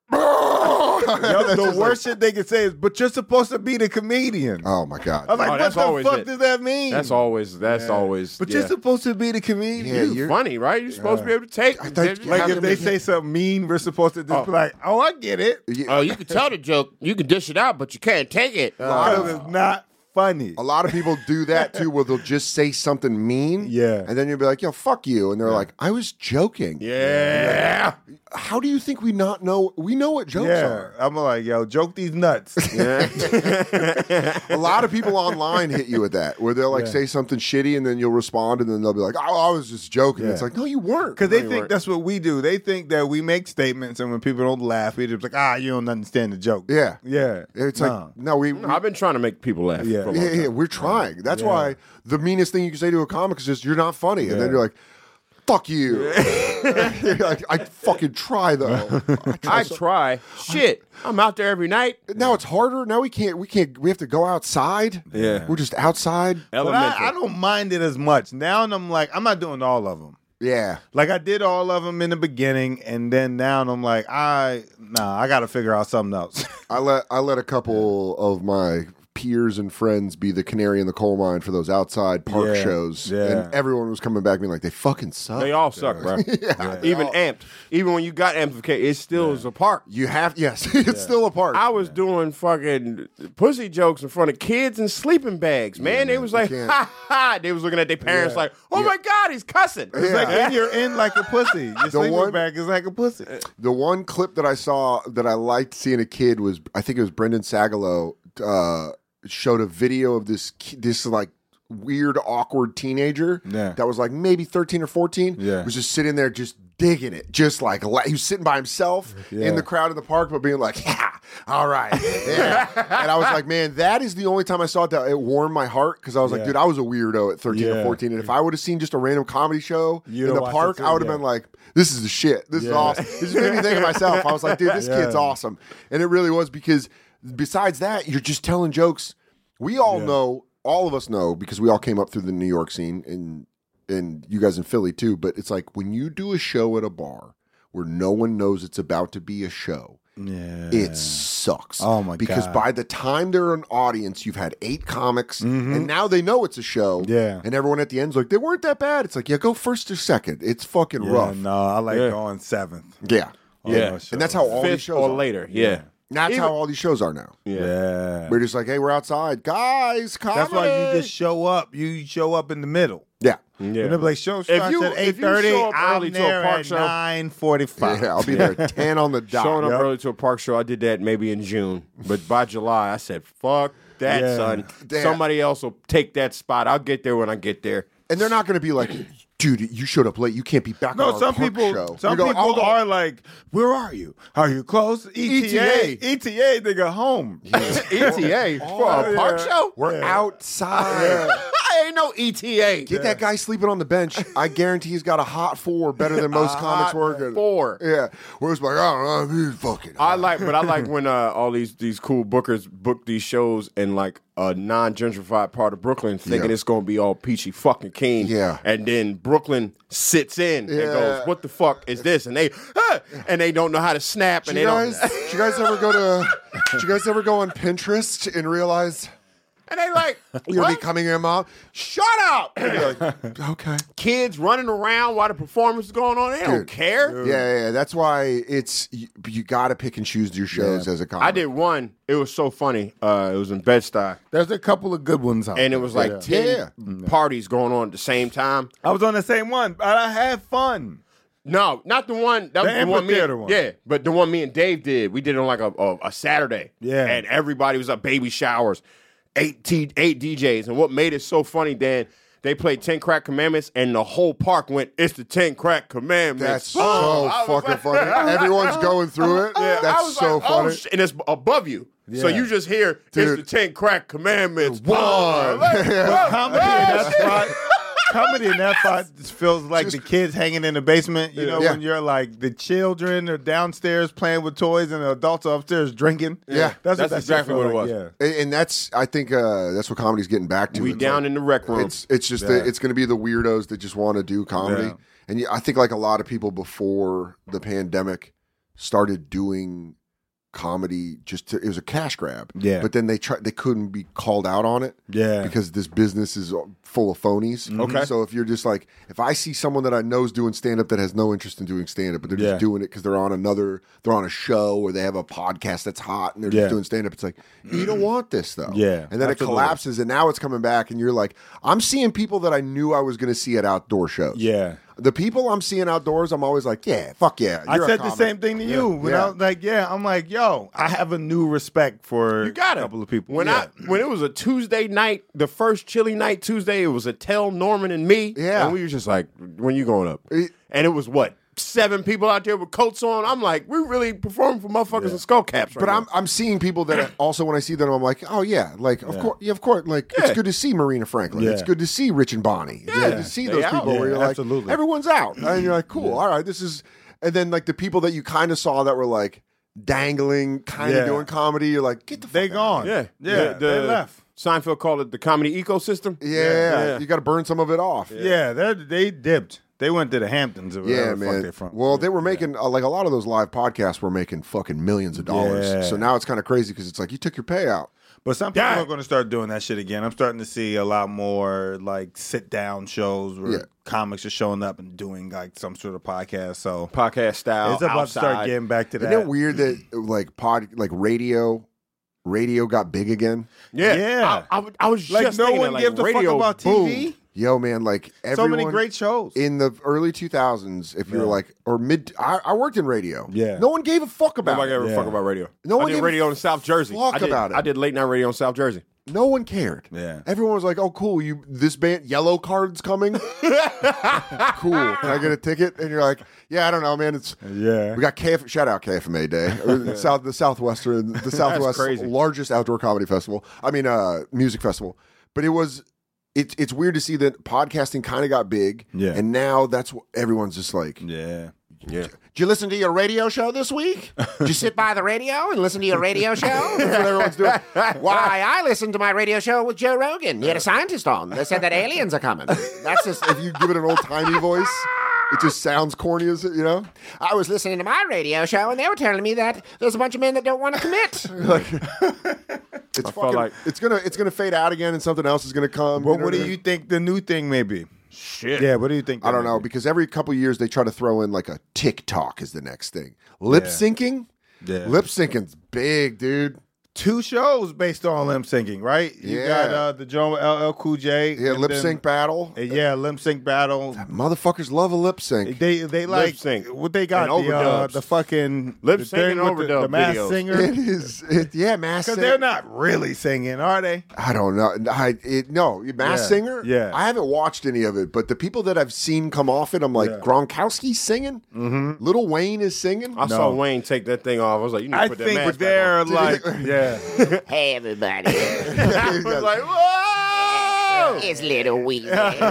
[SPEAKER 2] the worst shit they can say is, but you're supposed to be the comedian.
[SPEAKER 5] oh my God.
[SPEAKER 2] I'm like,
[SPEAKER 4] that's
[SPEAKER 2] what the
[SPEAKER 4] always
[SPEAKER 2] fuck
[SPEAKER 4] it.
[SPEAKER 2] does that mean?
[SPEAKER 4] That's always.
[SPEAKER 2] But you're supposed to be the comedian.
[SPEAKER 5] Yeah,
[SPEAKER 4] You're funny, right? You're supposed to be able to take.
[SPEAKER 2] Like if they say something mean, we're supposed to just be like, oh, I get it.
[SPEAKER 9] Oh, you can tell the joke. You can dish it out, but you can't take it.
[SPEAKER 2] Because it's not funny.
[SPEAKER 5] A lot of people do that too, where they'll just say something mean.
[SPEAKER 2] Yeah.
[SPEAKER 5] And then you'll be like, yo, fuck you. And they're like, I was joking.
[SPEAKER 4] Yeah.
[SPEAKER 5] How do you think we not know? We know what jokes are.
[SPEAKER 2] I'm like, yo, joke these nuts.
[SPEAKER 5] A lot of people online hit you with that, where they'll like say something shitty and then you'll respond and then they'll be like, oh, I was just joking.
[SPEAKER 2] Yeah.
[SPEAKER 5] It's like, no, you weren't.
[SPEAKER 2] Because they think that's what we do. They think that we make statements and when people don't laugh, we just like, you don't understand the joke.
[SPEAKER 5] Yeah.
[SPEAKER 2] Yeah.
[SPEAKER 5] It's like, no,
[SPEAKER 4] I've been trying to make people laugh.
[SPEAKER 2] Yeah.
[SPEAKER 4] For a long time.
[SPEAKER 5] yeah, we're trying. That's why the meanest thing you can say to a comic is just, you're not funny. And then you're like, fuck you. You're like, I fucking try though.
[SPEAKER 4] I try. Shit. I'm out there every night.
[SPEAKER 5] Now it's harder. Now we can't. We have to go outside.
[SPEAKER 2] Yeah.
[SPEAKER 5] We're just outside.
[SPEAKER 2] But I don't mind it as much. Now I'm like, I'm not doing all of them.
[SPEAKER 5] Yeah.
[SPEAKER 2] Like I did all of them in the beginning, and then now I'm like, I got to figure out something else.
[SPEAKER 5] I let a couple of my peers and friends be the canary in the coal mine for those outside park shows.
[SPEAKER 2] Yeah.
[SPEAKER 5] And everyone was coming back being like, they fucking suck.
[SPEAKER 4] They all suck, bro. Even amped. Even when you got amplification, it still is a park.
[SPEAKER 5] You have, yes, it's still a park.
[SPEAKER 4] I was doing fucking pussy jokes in front of kids in sleeping bags, man. They was like, ha ha. They was looking at their parents like, oh my God, he's cussing.
[SPEAKER 2] It's like, and you're in like a pussy. Your sleeping bag is like a pussy.
[SPEAKER 5] The one clip that I saw that I liked seeing a kid was, I think it was Brendan Sagalow, showed a video of this like weird awkward teenager that was like maybe 13 or 14 was just sitting there just digging it. Just like he was sitting by himself in the crowd in the park, but being like, yeah, all right. Yeah. And I was like, man, that is the only time I saw it that it warmed my heart because I was like, dude, I was a weirdo at 13 or 14. And if I would have seen just a random comedy show in the park, I would have been like, this is the shit. This is awesome. This just made me think of myself. I was like, dude, this kid's awesome. And it really was because besides that, you're just telling jokes. We all know, all of us know, because we all came up through the New York scene and you guys in Philly too, but it's like when you do a show at a bar where no one knows it's about to be a show, it sucks.
[SPEAKER 2] Oh my God.
[SPEAKER 5] Because by the time they're an audience, you've had 8 comics and now they know it's a show. Yeah. And everyone at the end's like, they weren't that bad. It's like, go first or second. It's fucking rough.
[SPEAKER 2] No, I like going 7th.
[SPEAKER 5] Yeah. And that's how all these shows
[SPEAKER 4] or
[SPEAKER 5] are.
[SPEAKER 4] later. Yeah.
[SPEAKER 5] That's how all these shows are now.
[SPEAKER 2] Yeah.
[SPEAKER 5] We're just like, hey, we're outside. Guys, comedy.
[SPEAKER 2] That's why you just show up. You show up in the middle.
[SPEAKER 5] Yeah.
[SPEAKER 2] And they'll be like, show starts at 8:30. I'm there at 9:45.
[SPEAKER 5] Yeah, I'll be there at 10 on the dot.
[SPEAKER 4] Showing up early to a park show, I did that maybe in June. But by July, I said, fuck that, son.
[SPEAKER 5] Damn.
[SPEAKER 4] Somebody else will take that spot. I'll get there when I get there.
[SPEAKER 5] And they're not going to be like, dude, you showed up late. You can't be back on our
[SPEAKER 2] some
[SPEAKER 5] park
[SPEAKER 2] people,
[SPEAKER 5] show.
[SPEAKER 2] some people are like, where are you? Are you close? ETA, nigga, home.
[SPEAKER 4] ETA for a park show?
[SPEAKER 5] We're outside.
[SPEAKER 4] I ain't no ETA.
[SPEAKER 5] Get that guy sleeping on the bench. I guarantee he's got a hot 4 better than most comics working.
[SPEAKER 4] 4.
[SPEAKER 5] Yeah. Where it's like, I don't know, he's fucking hot.
[SPEAKER 4] I like when all these cool bookers book these shows in like a non-gentrified part of Brooklyn, thinking it's gonna be all peachy fucking keen.
[SPEAKER 5] Yeah.
[SPEAKER 4] And then Brooklyn sits in and goes, "What the fuck is this?" And they don't know how to snap.
[SPEAKER 5] Did you guys ever go on Pinterest and realize?
[SPEAKER 4] And they like,
[SPEAKER 5] you're becoming your mom. Shut up! And you're like, okay.
[SPEAKER 4] Kids running around while the performance is going on. They don't care.
[SPEAKER 5] Yeah. That's why you got to pick and choose your shows as a comic.
[SPEAKER 4] I did one. It was so funny. It was in Bed-Stuy.
[SPEAKER 2] There's a couple of good ones out
[SPEAKER 4] and
[SPEAKER 2] there.
[SPEAKER 4] It was like 10 parties going on at the same time.
[SPEAKER 2] I was on the same one, but I had fun.
[SPEAKER 4] No, not the one. That was the one me and,
[SPEAKER 2] one.
[SPEAKER 4] Yeah, but the one me and Dave did. We did it on like a Saturday.
[SPEAKER 2] Yeah.
[SPEAKER 4] And everybody was at baby showers. 8 DJs. And what made it so funny, Dan, they played 10 Crack Commandments, and the whole park went, it's the 10 Crack Commandments.
[SPEAKER 5] That's so fucking funny. Everyone's going through it. That's so funny.
[SPEAKER 4] And it's above you. Yeah. So you just hear, it's the 10 Crack Commandments.
[SPEAKER 5] One.
[SPEAKER 2] Comedy in that spot feels like the kids hanging in the basement. You know, when you're like the children are downstairs playing with toys and the adults are upstairs drinking.
[SPEAKER 5] Yeah,
[SPEAKER 2] that's
[SPEAKER 4] exactly what it was.
[SPEAKER 2] Yeah.
[SPEAKER 5] And I think that's what comedy's getting back to.
[SPEAKER 4] We down in the rec room.
[SPEAKER 5] It's just it's going to be the weirdos that just want to do comedy. Yeah. And I think like a lot of people before the pandemic started doing comedy it was a cash grab.
[SPEAKER 2] Yeah.
[SPEAKER 5] But then they couldn't be called out on it.
[SPEAKER 2] Yeah.
[SPEAKER 5] Because this business is full of phonies.
[SPEAKER 4] Okay.
[SPEAKER 5] So if you're just like, if I see someone that I know is doing stand up that has no interest in doing stand up, but they're just doing it because they're on a show or they have a podcast that's hot and they're just doing stand up, it's like, you don't want this though.
[SPEAKER 2] Yeah.
[SPEAKER 5] And then it collapses and now it's coming back and you're like, I'm seeing people that I knew I was going to see at outdoor shows.
[SPEAKER 2] Yeah.
[SPEAKER 5] The people I'm seeing outdoors, I'm always like, yeah, fuck yeah.
[SPEAKER 2] I said the same thing to you. When I was like, I'm like, yo, I have a new respect for a couple of people.
[SPEAKER 4] When it was a Tuesday night, the first Chili Night Tuesday, it was a Tell, Norman, and me.
[SPEAKER 5] Yeah.
[SPEAKER 4] And we were just like, when you going up? And it was what? 7 people out there with coats on. I'm like, we really performing for motherfuckers in skull caps right now.
[SPEAKER 5] I'm seeing people that also when I see them, I'm like, oh yeah, like of course, like it's good to see Marina Franklin.
[SPEAKER 2] Yeah.
[SPEAKER 5] It's good to see Rich and Bonnie. It's good to see those people where you're like, everyone's out, and you're like, cool, all right, this is. And then like the people that you kind of saw that were like dangling, kind of doing comedy, you're like, get the fuck
[SPEAKER 2] they gone.
[SPEAKER 4] Yeah.
[SPEAKER 2] They left.
[SPEAKER 4] Seinfeld called it the comedy ecosystem.
[SPEAKER 5] Yeah. You got to burn some of it off.
[SPEAKER 2] Yeah, they dipped. They went to the Hamptons or whatever the fuck they're from.
[SPEAKER 5] Well, they were making, like a lot of those live podcasts were making fucking millions of dollars.
[SPEAKER 2] Yeah.
[SPEAKER 5] So now it's kind of crazy because it's like you took your payout.
[SPEAKER 2] But some people are going to start doing that shit again. I'm starting to see a lot more like sit-down shows where comics are showing up and doing like some sort of podcast. So
[SPEAKER 4] podcast style.
[SPEAKER 2] It's about to start getting back to that.
[SPEAKER 5] Isn't it weird that like radio got big again?
[SPEAKER 4] Yeah. I was
[SPEAKER 2] like
[SPEAKER 4] just
[SPEAKER 2] no
[SPEAKER 4] thinking
[SPEAKER 2] one
[SPEAKER 4] that,
[SPEAKER 2] gives a fuck
[SPEAKER 4] radio
[SPEAKER 2] about TV.
[SPEAKER 4] boomed.
[SPEAKER 5] Yo, man, like
[SPEAKER 2] So
[SPEAKER 5] everyone.
[SPEAKER 2] many great shows.
[SPEAKER 5] In the early 2000s, if you were like, or I worked in radio.
[SPEAKER 2] Yeah.
[SPEAKER 5] No one gave a fuck about
[SPEAKER 4] Nobody
[SPEAKER 5] it.
[SPEAKER 4] ever fuck about radio.
[SPEAKER 5] No one
[SPEAKER 4] I did
[SPEAKER 5] gave
[SPEAKER 4] radio in South Jersey.
[SPEAKER 5] fuck about it.
[SPEAKER 4] I did late night radio in South Jersey.
[SPEAKER 5] No one cared.
[SPEAKER 2] Yeah.
[SPEAKER 5] Everyone was like, "Oh, cool! This band Yellow Card's coming. Cool. Can I get a ticket?" And you're like, "Yeah, I don't know, man. We got shout out KFMA Day, the Southwest largest outdoor comedy festival. I mean, music festival. But it's weird to see that podcasting kind of got big, and now that's what everyone's just like,
[SPEAKER 2] Yeah.
[SPEAKER 9] Did you listen to your radio show this week? Did you sit by the radio and listen to your radio show?
[SPEAKER 5] That's what everyone's doing.
[SPEAKER 9] Why, I listened to my radio show with Joe Rogan. He had a scientist on. They said that aliens are coming.
[SPEAKER 5] That's just if you give it an old timey voice, it just sounds corny as
[SPEAKER 9] I was listening to my radio show and they were telling me that there's a bunch of men that don't want to commit.
[SPEAKER 5] It's fucking, it's gonna fade out again and something else is gonna come.
[SPEAKER 2] But what do you think the new thing may be?
[SPEAKER 4] Shit.
[SPEAKER 2] Yeah, what do you think?
[SPEAKER 5] I don't know, because every couple of years they try to throw in like a TikTok is the next thing. Lip syncing?
[SPEAKER 2] Yeah.
[SPEAKER 5] Lip syncing's big, dude.
[SPEAKER 2] 2 shows based on lip syncing, right? You got the Joe LL Cool J.
[SPEAKER 5] Yeah, lip sync battle.
[SPEAKER 2] Lip sync battle.
[SPEAKER 5] Motherfuckers love a lip sync.
[SPEAKER 2] They like
[SPEAKER 4] sync.
[SPEAKER 2] what they got
[SPEAKER 4] And
[SPEAKER 2] the fucking
[SPEAKER 4] Lip
[SPEAKER 2] the
[SPEAKER 4] sync and
[SPEAKER 2] thing with
[SPEAKER 4] overdub
[SPEAKER 2] the mass
[SPEAKER 4] videos.
[SPEAKER 2] singer.
[SPEAKER 5] It is, mass
[SPEAKER 2] Because
[SPEAKER 5] singer.
[SPEAKER 2] they're not really singing, are they?
[SPEAKER 5] I don't know. Mass singer.
[SPEAKER 2] Yeah.
[SPEAKER 5] I haven't watched any of it, but the people that I've seen come off it, I'm like, Gronkowski's singing. Mm-hmm. Little Wayne is singing.
[SPEAKER 4] I saw Wayne take that thing off. I was like, you need to
[SPEAKER 2] I
[SPEAKER 4] put that
[SPEAKER 2] think
[SPEAKER 4] mask
[SPEAKER 2] they're
[SPEAKER 4] back on.
[SPEAKER 2] like,
[SPEAKER 9] Hey, everybody.
[SPEAKER 4] I was like, whoa!
[SPEAKER 9] It's Little Weezy.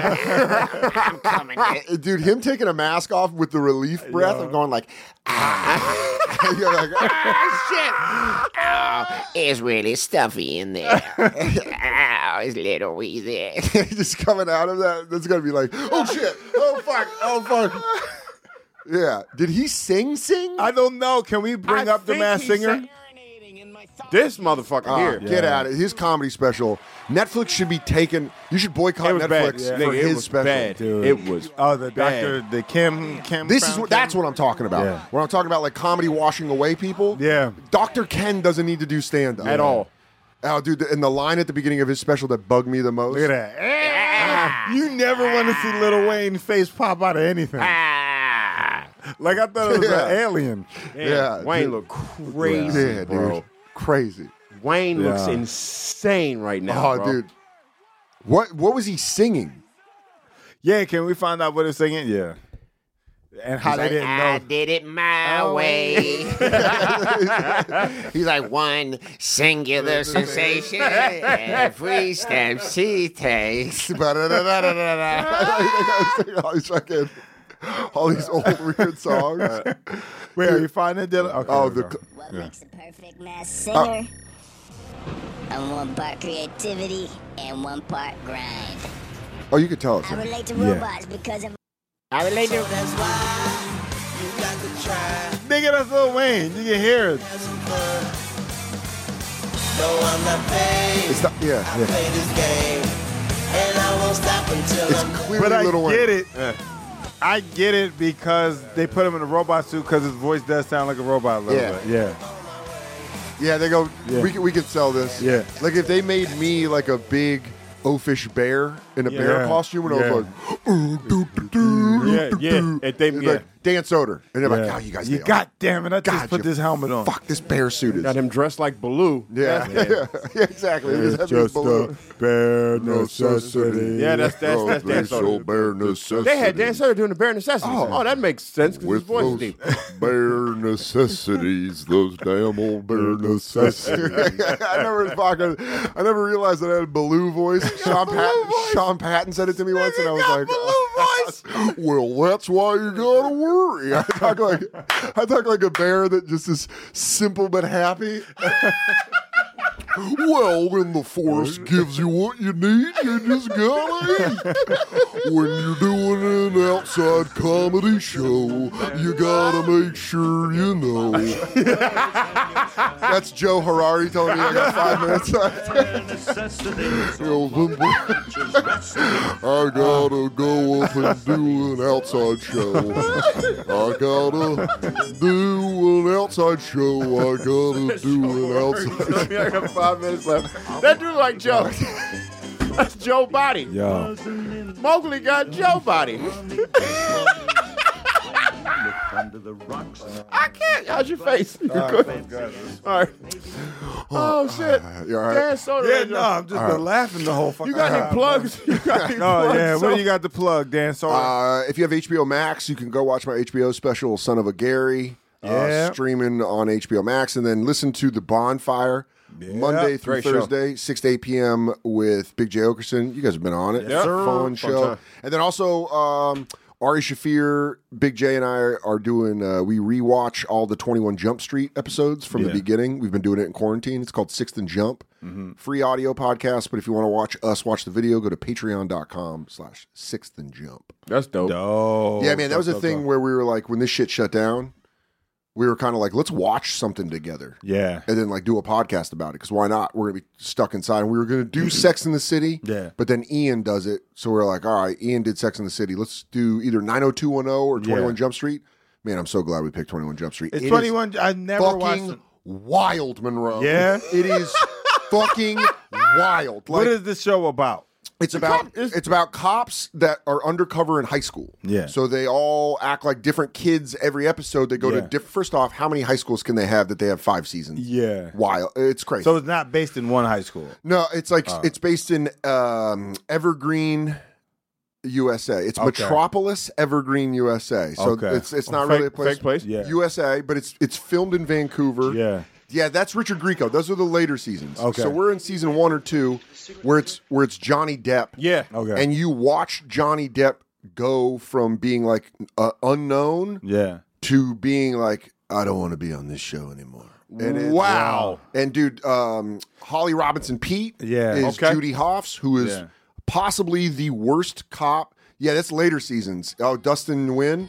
[SPEAKER 9] I'm coming.
[SPEAKER 5] Dude, him taking a mask off with the relief breath of going like, you're like,
[SPEAKER 9] Shit. Oh, it's really stuffy in there. Oh, it's Little Weezy.
[SPEAKER 5] just coming out of that. That's gonna be like, oh shit, oh fuck, oh fuck. Yeah. Did he sing?
[SPEAKER 2] I don't know. Can we bring up the mass singer?
[SPEAKER 4] This motherfucker here.
[SPEAKER 5] Get out of it. His comedy special. Netflix should be taken. You should boycott
[SPEAKER 4] It was bad.
[SPEAKER 5] Netflix
[SPEAKER 4] Yeah.
[SPEAKER 5] for
[SPEAKER 4] Nigga, it
[SPEAKER 5] his
[SPEAKER 4] was
[SPEAKER 5] special.
[SPEAKER 4] bad.
[SPEAKER 2] Dude.
[SPEAKER 4] It was
[SPEAKER 2] The
[SPEAKER 4] bad.
[SPEAKER 2] the Kim.
[SPEAKER 5] That's what I'm talking about.
[SPEAKER 2] Yeah.
[SPEAKER 5] When I'm talking about like comedy washing away people.
[SPEAKER 2] Yeah.
[SPEAKER 5] Dr. Ken doesn't need to do stand up
[SPEAKER 4] At all.
[SPEAKER 5] Oh, dude, and the line at the beginning of his special that bugged me the most.
[SPEAKER 2] Look at that. You never want to see Lil Wayne's face pop out of anything. Like I thought it was an alien.
[SPEAKER 5] Yeah,
[SPEAKER 4] Wayne
[SPEAKER 5] dude.
[SPEAKER 4] look crazy,
[SPEAKER 5] Yeah,
[SPEAKER 4] bro.
[SPEAKER 5] dude. Crazy.
[SPEAKER 4] Wayne looks
[SPEAKER 2] Yeah.
[SPEAKER 4] insane right now,
[SPEAKER 5] Oh,
[SPEAKER 4] bro.
[SPEAKER 5] dude. What was he singing?
[SPEAKER 2] Yeah, can we find out what it's singing? Yeah. And how they didn't
[SPEAKER 9] I
[SPEAKER 2] know.
[SPEAKER 9] did it my way. He's like one singular sensation. Every step she takes.
[SPEAKER 5] all these old weird songs.
[SPEAKER 2] Wait, are you finding it, Dylan? Okay,
[SPEAKER 5] Oh,
[SPEAKER 2] here we go.
[SPEAKER 10] What makes a perfect mass singer? I'm 1 part creativity and 1 part grind.
[SPEAKER 5] Oh, you could tell us.
[SPEAKER 10] I relate to
[SPEAKER 2] Yeah.
[SPEAKER 10] robots because of
[SPEAKER 9] I relate to
[SPEAKER 3] That's why you got to try.
[SPEAKER 2] Nigga, that's Lil Wayne. You can hear it.
[SPEAKER 3] Have some fun. No, I'm not paid.
[SPEAKER 5] It's not, yeah.
[SPEAKER 3] Play this game, and I won't stop until
[SPEAKER 5] It's
[SPEAKER 3] I'm
[SPEAKER 5] clearly
[SPEAKER 2] But I
[SPEAKER 5] Little Wayne.
[SPEAKER 2] get it. I get it because they put him in a robot suit because his voice does sound like a robot a little
[SPEAKER 5] Yeah.
[SPEAKER 2] bit. Yeah.
[SPEAKER 5] Yeah, they go,
[SPEAKER 2] Yeah.
[SPEAKER 5] we could sell this.
[SPEAKER 2] Yeah.
[SPEAKER 5] Like if they made me like a big oafish bear in a bear
[SPEAKER 2] Yeah.
[SPEAKER 5] costume and I
[SPEAKER 2] Yeah.
[SPEAKER 5] was like,
[SPEAKER 4] Yeah. And they,
[SPEAKER 5] it's like Dan Soder. And they're like,
[SPEAKER 2] Yeah.
[SPEAKER 5] oh, you guys
[SPEAKER 2] You
[SPEAKER 5] nailed it.
[SPEAKER 2] God damn it. I just
[SPEAKER 5] God,
[SPEAKER 2] put
[SPEAKER 5] you
[SPEAKER 2] this helmet on.
[SPEAKER 5] Fuck, this bear suit is.
[SPEAKER 4] got him dressed like Baloo.
[SPEAKER 5] Yeah. Yeah, exactly.
[SPEAKER 2] It's just a bare necessity.
[SPEAKER 4] Yeah, that's Dan Soder.
[SPEAKER 5] bare necessity.
[SPEAKER 4] They had Dan Soder doing the bare necessities. Oh, that makes sense because his
[SPEAKER 5] With
[SPEAKER 4] voice is
[SPEAKER 5] those
[SPEAKER 4] deep.
[SPEAKER 5] bare necessities, those damn old bare necessities. I never realized that I had a Baloo voice. Sean Patton said it to me once, and I was like, "Well, that's why you gotta worry." I talk like a bear that just is simple but happy. Well, when the force gives you what you need, you just gotta eat. When you're doing an outside comedy show, you gotta make sure you know. That's Joe Harari telling me I got 5 minutes left. I gotta go up and do an outside show. I gotta do an outside show. I gotta do an outside show.
[SPEAKER 4] I got 5 minutes left. That dude like Joe. That's Joe Body.
[SPEAKER 2] Yo.
[SPEAKER 4] Mowgli got Joe Body. I can't. How's your face? You're good. All right. Oh shit!
[SPEAKER 5] You all right?
[SPEAKER 4] Dan Soder.
[SPEAKER 2] Yeah, no, I'm just been laughing the whole fucking
[SPEAKER 4] You got any
[SPEAKER 2] time.
[SPEAKER 4] plugs? You got any
[SPEAKER 2] No,
[SPEAKER 4] plugs?
[SPEAKER 2] yeah. What do you got to plug, Dan?
[SPEAKER 5] If you have HBO Max, you can go watch my HBO special, Son of a Gary,
[SPEAKER 2] Yeah.
[SPEAKER 5] streaming on HBO Max, and then listen to The Bonfire Monday through
[SPEAKER 4] Great show.
[SPEAKER 5] Thursday, 6 to 8 p.m. with Big J. Okerson. You guys have been on it.
[SPEAKER 4] Yes, sir.
[SPEAKER 5] Fun show.
[SPEAKER 4] time.
[SPEAKER 5] And then also, Ari Shafir, Big J, and I are doing, we rewatch all the 21 Jump Street episodes from the beginning. We've been doing it in quarantine. It's called Sixth and Jump. Free audio podcast, but if you want to watch the video, go to patreon.com/Sixth and Jump.
[SPEAKER 4] That's dope.
[SPEAKER 5] Yeah, man, that was a thing where we were like, when this shit shut down, we were kind of like, let's watch something together.
[SPEAKER 2] Yeah.
[SPEAKER 5] And then like do a podcast about it, because why not? We're going to be stuck inside. And we were going to do Sex in the City.
[SPEAKER 2] Yeah.
[SPEAKER 5] But then Ian does it. So we're like, all right, Ian did Sex in the City. Let's do either 90210 or 21 Jump Street. Man, I'm so glad we picked 21 Jump Street.
[SPEAKER 2] It's
[SPEAKER 5] It
[SPEAKER 2] 21.
[SPEAKER 5] is
[SPEAKER 2] I never watched
[SPEAKER 5] fucking
[SPEAKER 2] it.
[SPEAKER 5] wild, Monroe.
[SPEAKER 2] Yeah?
[SPEAKER 5] It is fucking wild.
[SPEAKER 2] What is this show about?
[SPEAKER 5] It's about cops that are undercover in high school.
[SPEAKER 2] Yeah.
[SPEAKER 5] So they all act like different kids every episode. They go to first off, how many high schools can they have that they have 5 seasons?
[SPEAKER 2] Yeah.
[SPEAKER 5] Wild. It's crazy.
[SPEAKER 2] So it's not based in one high school.
[SPEAKER 5] No, it's like it's based in Evergreen, USA. It's Metropolis, Evergreen, USA. So it's not really a place.
[SPEAKER 4] Fake place?
[SPEAKER 2] Yeah.
[SPEAKER 5] USA, but it's filmed in Vancouver.
[SPEAKER 2] Yeah.
[SPEAKER 5] Yeah, that's Richard Grieco. Those are the later seasons.
[SPEAKER 2] Okay.
[SPEAKER 5] So we're in season 1 or 2 where it's Johnny Depp.
[SPEAKER 4] Yeah.
[SPEAKER 2] Okay.
[SPEAKER 5] And you watch Johnny Depp go from being like unknown to being like, I don't want to be on this show anymore. And
[SPEAKER 4] Wow.
[SPEAKER 5] And dude, Holly Robinson Pete
[SPEAKER 2] Yeah.
[SPEAKER 5] is
[SPEAKER 4] Okay.
[SPEAKER 5] Judy Hoffs, who is possibly the worst cop. Yeah, that's later seasons. Oh, Dustin Nguyen.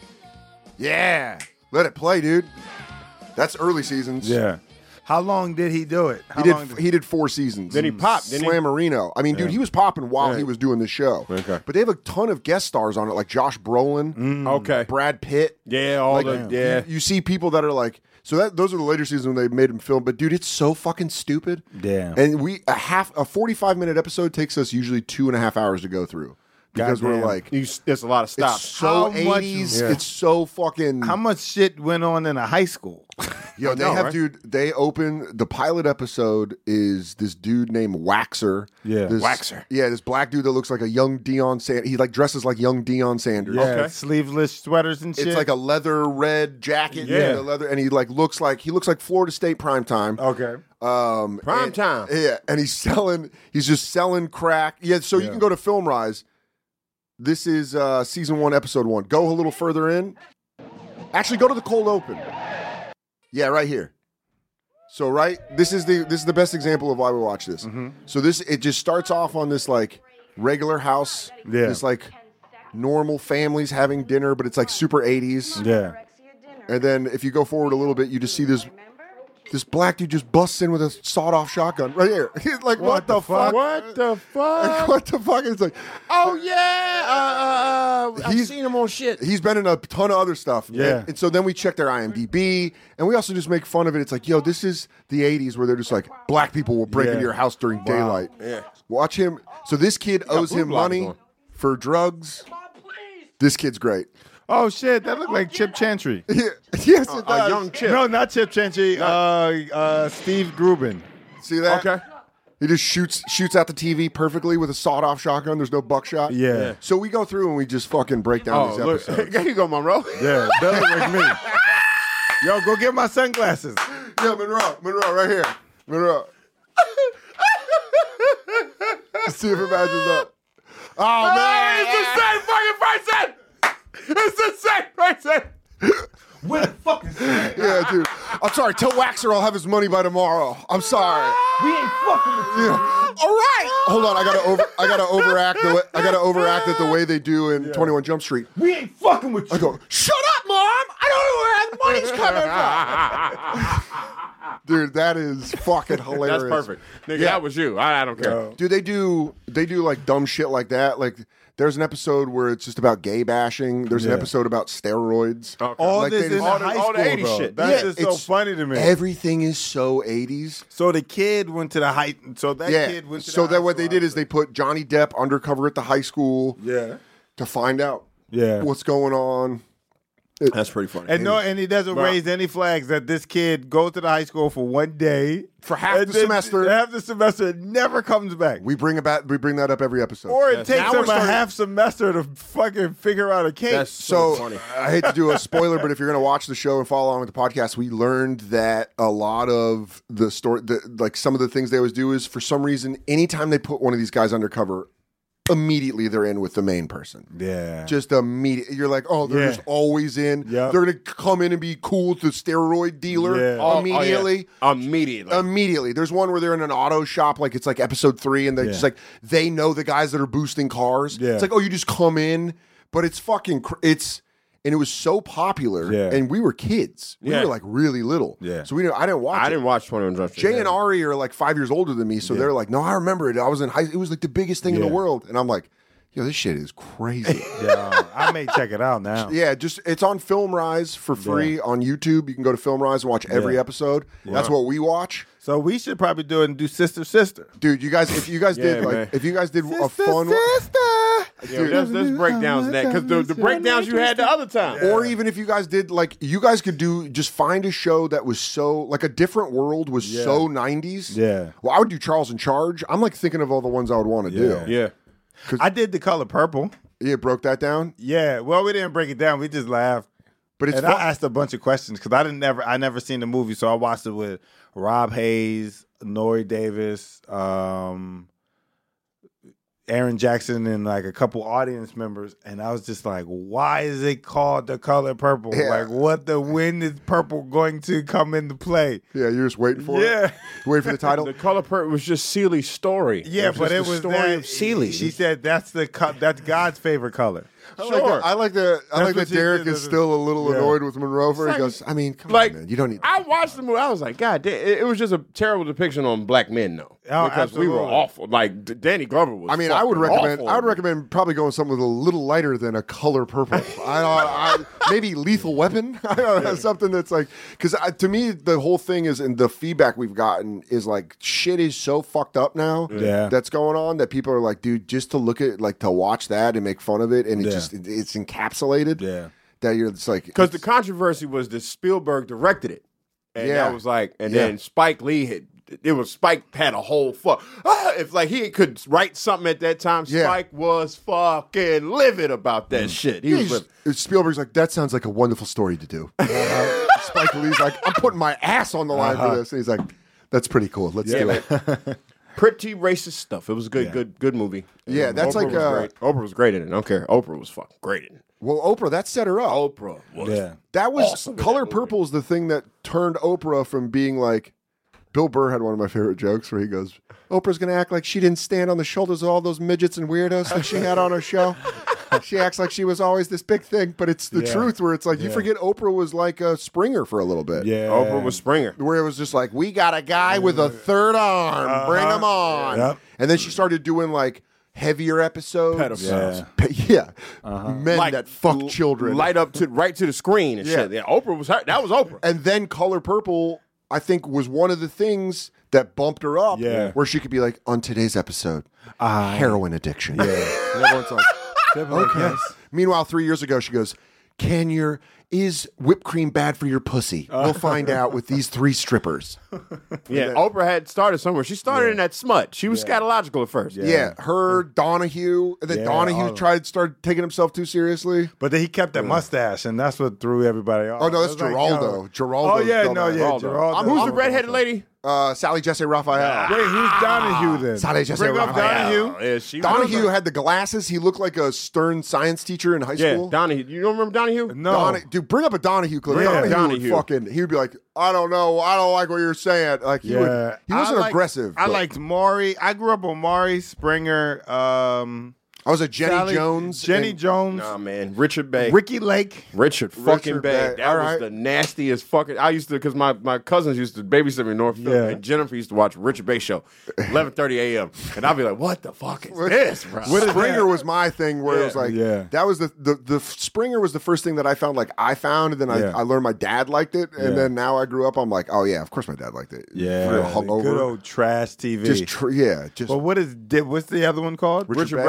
[SPEAKER 5] Yeah. Let it play, dude. That's early seasons.
[SPEAKER 2] Yeah. How long did he do it?
[SPEAKER 5] He did 4 seasons.
[SPEAKER 4] Then he popped, didn't he?
[SPEAKER 5] Slammerino. I mean, dude, he was popping while he was doing the show.
[SPEAKER 4] Okay.
[SPEAKER 5] But they have a ton of guest stars on it, like Josh Brolin,
[SPEAKER 4] Okay.
[SPEAKER 5] Brad Pitt.
[SPEAKER 4] Yeah, all
[SPEAKER 5] Like,
[SPEAKER 4] the
[SPEAKER 5] you see people that are like, so those are the later seasons when they made him film. But dude, it's so fucking stupid.
[SPEAKER 2] Yeah.
[SPEAKER 5] And a 45-minute episode takes us usually 2.5 hours to go through. Because we're
[SPEAKER 2] Goddamn.
[SPEAKER 5] like,
[SPEAKER 4] There's a lot of stops.
[SPEAKER 5] it's so
[SPEAKER 2] How much-
[SPEAKER 5] 80s.
[SPEAKER 2] Yeah.
[SPEAKER 5] It's so fucking.
[SPEAKER 2] How much shit went on in a high school?
[SPEAKER 5] Yo, they
[SPEAKER 4] know,
[SPEAKER 5] have,
[SPEAKER 4] right?
[SPEAKER 5] dude, they open, the pilot episode is this dude named Waxer.
[SPEAKER 2] Yeah.
[SPEAKER 4] Waxer.
[SPEAKER 5] Yeah, this black dude that looks like a young Deion Sanders. He like dresses like young Deion Sanders.
[SPEAKER 2] Yeah.
[SPEAKER 4] Okay.
[SPEAKER 2] Sleeveless sweaters and shit.
[SPEAKER 5] It's like a leather red jacket.
[SPEAKER 2] Yeah.
[SPEAKER 5] And, and he like looks like Florida State primetime.
[SPEAKER 2] Okay.
[SPEAKER 4] Prime time.
[SPEAKER 5] Yeah, and he's just selling crack. Yeah, so you can go to Film Rise. This is season 1, episode 1. Go a little further in. Actually, go to the cold open. Yeah, right here. So this is the best example of why we watch this. So it just starts off on this like regular house.
[SPEAKER 2] Yeah.
[SPEAKER 5] This like normal families having dinner, but it's like super 80s.
[SPEAKER 2] Yeah.
[SPEAKER 5] And then if you go forward a little bit, you just see this black dude just busts in with a sawed-off shotgun right here. He's like, what the fuck?
[SPEAKER 4] What the fuck?
[SPEAKER 5] Like, what the fuck? It's like,
[SPEAKER 4] Oh yeah, I've seen him on shit.
[SPEAKER 5] he's been in a ton of other stuff.
[SPEAKER 2] Yeah.
[SPEAKER 5] And so then we check their IMDb, and we also just make fun of it. It's like, yo, this is the 80s where they're just like, black people will break into your house during daylight.
[SPEAKER 4] Yeah.
[SPEAKER 5] Watch him. So this kid owes
[SPEAKER 4] Blue
[SPEAKER 5] him
[SPEAKER 4] Block
[SPEAKER 5] money
[SPEAKER 4] on.
[SPEAKER 5] for drugs. This kid's great.
[SPEAKER 2] Oh shit, that looked like Chip Chantry.
[SPEAKER 5] Yes, it does.
[SPEAKER 4] A young chip.
[SPEAKER 2] No, not Chip Chantry. Steve Grubin.
[SPEAKER 5] See that?
[SPEAKER 4] Okay.
[SPEAKER 5] He just shoots out the TV perfectly with a sawed-off shotgun. There's no buckshot.
[SPEAKER 2] Yeah.
[SPEAKER 5] So we go through and we just fucking break down these episodes.
[SPEAKER 4] There you go, Monroe.
[SPEAKER 2] Yeah, that look like me. Yo, go get my sunglasses.
[SPEAKER 5] Yeah, Monroe, right here. Monroe. See if it matches up. Oh, man.
[SPEAKER 4] It's the same fucking person. It's the same person.
[SPEAKER 2] What the fuck is that?
[SPEAKER 5] Yeah, dude. I'm sorry. Tell Waxer I'll have his money by tomorrow. I'm sorry.
[SPEAKER 2] We ain't fucking with you.
[SPEAKER 5] Yeah. All right. Hold on. I gotta overact it the way they do in 21 Jump Street.
[SPEAKER 2] We ain't fucking with you.
[SPEAKER 5] I go, shut up, Mom. I don't know where the money's coming from. Dude, that is fucking hilarious.
[SPEAKER 4] That's perfect. Nigga, that was you. I don't care.
[SPEAKER 5] Dude, they do like dumb shit like that. Like there's an episode where it's just about gay bashing. There's an episode about steroids.
[SPEAKER 4] Okay.
[SPEAKER 2] All
[SPEAKER 5] Like
[SPEAKER 2] this
[SPEAKER 5] they
[SPEAKER 2] in
[SPEAKER 5] just-
[SPEAKER 2] high
[SPEAKER 4] all the
[SPEAKER 2] school,
[SPEAKER 4] 80s
[SPEAKER 2] though.
[SPEAKER 4] shit.
[SPEAKER 2] That's
[SPEAKER 5] Yeah,
[SPEAKER 2] just so
[SPEAKER 5] it's-
[SPEAKER 2] funny to me.
[SPEAKER 5] Everything is so 80s.
[SPEAKER 2] So the kid went to the high. So that kid went to
[SPEAKER 5] So
[SPEAKER 2] the
[SPEAKER 5] then
[SPEAKER 2] high
[SPEAKER 5] what they
[SPEAKER 2] school.
[SPEAKER 5] did is they put Johnny Depp undercover at the high school
[SPEAKER 2] Yeah.
[SPEAKER 5] to find out
[SPEAKER 2] Yeah.
[SPEAKER 5] what's going on.
[SPEAKER 4] That's pretty funny.
[SPEAKER 2] And he doesn't raise any flags that this kid goes to the high school for one day
[SPEAKER 5] for half the semester.
[SPEAKER 2] Half the semester, never comes back.
[SPEAKER 5] We bring that up every episode.
[SPEAKER 2] Or it takes him a half semester to fucking figure out a case.
[SPEAKER 4] That's so funny.
[SPEAKER 5] I hate to do a spoiler, but if you're going to watch the show and follow along with the podcast, we learned that a lot of the story, like some of the things they always do is for some reason, anytime they put one of these guys undercover, immediately they're in with the main person.
[SPEAKER 2] Yeah.
[SPEAKER 5] Just immediately. You're like, oh, they're just always in. Yep. They're going to come in and be cool with the steroid dealer immediately.
[SPEAKER 4] Oh, yeah.
[SPEAKER 5] Immediately. There's one where they're in an auto shop, like it's like episode 3, and they're just like, they know the guys that are boosting cars. Yeah. It's like, oh, you just come in, but it's fucking, and it was so popular, and we were kids. We were like really little. Yeah. So I didn't watch it.
[SPEAKER 4] I didn't watch 21 Jump Street.
[SPEAKER 5] Jay and Ari are like 5 years older than me, so they're like, no, I remember it. I was in high. It was like the biggest thing in the world, and I'm like, yo, this shit is crazy.
[SPEAKER 2] I may check it out now.
[SPEAKER 5] Yeah, it's on Film Rise for free on YouTube. You can go to Film Rise and watch every episode. That's what we watch.
[SPEAKER 2] So we should probably do Sister.
[SPEAKER 5] Dude, you guys, if you guys did a fun
[SPEAKER 4] there's breakdowns in that because the breakdowns you had the other time.
[SPEAKER 5] Or even if you guys did you guys could just find a show that was so like A Different World was so 90s.
[SPEAKER 2] Yeah.
[SPEAKER 5] Well, I would do Charles in Charge. I'm like thinking of all the ones I would want to do.
[SPEAKER 4] Yeah.
[SPEAKER 2] I did The Color Purple.
[SPEAKER 5] Yeah, broke that down.
[SPEAKER 2] Yeah. Well, we didn't break it down. We just laughed.
[SPEAKER 5] But it's
[SPEAKER 2] I asked a bunch of questions because I never seen the movie, so I watched it with Rob Hayes, Nori Davis, Aaron Jackson, and like a couple audience members, and I was just like, "Why is it called The Color Purple? Like, when is purple going to come into play?"
[SPEAKER 5] Yeah, you're just waiting for it.
[SPEAKER 2] Yeah,
[SPEAKER 5] waiting for the title.
[SPEAKER 4] The Color Purple was just Ceely's story.
[SPEAKER 2] Yeah, but it was the story
[SPEAKER 4] of Ceely.
[SPEAKER 2] She said that's God's favorite color.
[SPEAKER 4] Sure.
[SPEAKER 5] I like that Derek is still a little annoyed with Monrover. He goes, I mean, come on, man. You don't need.
[SPEAKER 4] I watched the movie. I was like, God damn. It was just a terrible depiction on black men, though.
[SPEAKER 2] Oh,
[SPEAKER 4] because we were awful. Like, Danny Glover was
[SPEAKER 5] I would recommend
[SPEAKER 4] awful.
[SPEAKER 5] I would recommend probably going something with a little lighter than A Color Purple. Maybe Lethal Weapon. I don't know, something that's like, because to me, the whole thing is, and the feedback we've gotten is like, shit is so fucked up now that's going on that people are like, dude, just to look at, like, to watch that and make fun of it, and it's encapsulated. Yeah. That you're just like,
[SPEAKER 4] because the controversy was that Spielberg directed it. And that was like, and then Spike Lee Spike had a whole if like he could write something at that time, Spike was fucking livid about that shit. He was livid.
[SPEAKER 5] Spielberg's like, that sounds like a wonderful story to do. Spike Lee's like, I'm putting my ass on the line for this. And he's like, that's pretty cool. Let's do it.
[SPEAKER 4] Pretty racist stuff. It was a good movie.
[SPEAKER 5] Yeah, that's
[SPEAKER 4] Oprah
[SPEAKER 5] like
[SPEAKER 4] was great. Oprah was great in it. I don't care. Oprah was fucking great in it.
[SPEAKER 5] Well, Oprah, that set her up.
[SPEAKER 4] Oprah was
[SPEAKER 5] that was
[SPEAKER 4] awesome.
[SPEAKER 5] Color Purple is the thing that turned Oprah from being like, Bill Burr had one of my favorite jokes where he goes, Oprah's going to act like she didn't stand on the shoulders of all those midgets and weirdos that she had on her show. She acts like she was always this big thing, but it's the truth where it's like, you forget Oprah was like a Springer for a little bit.
[SPEAKER 2] Yeah.
[SPEAKER 4] Oprah was Springer.
[SPEAKER 5] Where it was just like, we got a guy with a third arm. Bring him on. Yep. And then she started doing like heavier episodes.
[SPEAKER 4] Pedophiles.
[SPEAKER 5] Men
[SPEAKER 4] like,
[SPEAKER 5] that fuck children.
[SPEAKER 4] Right to the screen and shit. Yeah, Oprah was her. That was Oprah.
[SPEAKER 5] And then Color Purple, I think, was one of the things that bumped her up where she could be like, on today's episode, heroin addiction.
[SPEAKER 2] And everyone's like,
[SPEAKER 5] okay. Meanwhile, 3 years ago, she goes, is whipped cream bad for your pussy? We'll find out with these 3 strippers.
[SPEAKER 4] Oprah had started somewhere. She started in that smut. She was scatological at first.
[SPEAKER 5] Her, Donahue. And then Donahue started taking himself too seriously.
[SPEAKER 2] But then he kept that mustache, and that's what threw everybody off.
[SPEAKER 5] Oh, no, that's Geraldo. Geraldo.
[SPEAKER 2] Oh, yeah, Geraldo.
[SPEAKER 4] Who's the redheaded lady?
[SPEAKER 5] Sally Jesse Raphael.
[SPEAKER 2] Wait, who's Donahue then?
[SPEAKER 5] Sally Jesse
[SPEAKER 2] Bring up
[SPEAKER 5] Raphael.
[SPEAKER 2] Donahue.
[SPEAKER 5] Donahue had the glasses. He looked like a stern science teacher in high school.
[SPEAKER 4] Yeah, Donahue. You don't remember Donahue?
[SPEAKER 2] No.
[SPEAKER 5] Dude, bring up a Donahue clip. Donahue. He would be like, I don't know. I don't like what you're saying. Like he wasn't aggressive.
[SPEAKER 2] I liked Maury. I grew up on Maury, Springer.
[SPEAKER 5] I was a Jenny Jones.
[SPEAKER 2] Jones.
[SPEAKER 4] Nah, man. Richard Bay.
[SPEAKER 2] Ricky Lake.
[SPEAKER 4] Richard fucking Bay. That was the nastiest fucking. I used to, because my cousins used to babysit me in Northfield, and Jennifer used to watch Richard Bay show, 11:30 a.m. And I'd be like, what the fuck is this, bro?
[SPEAKER 5] Springer was my thing where it was like, that was the Springer was the first thing that I found, and then I learned my dad liked it. And then now I grew up, I'm like, oh yeah, of course my dad liked it.
[SPEAKER 2] Yeah.
[SPEAKER 5] Hungover.
[SPEAKER 2] Good old trash TV.
[SPEAKER 5] But
[SPEAKER 2] what's the other one called?
[SPEAKER 4] Richard Bay was like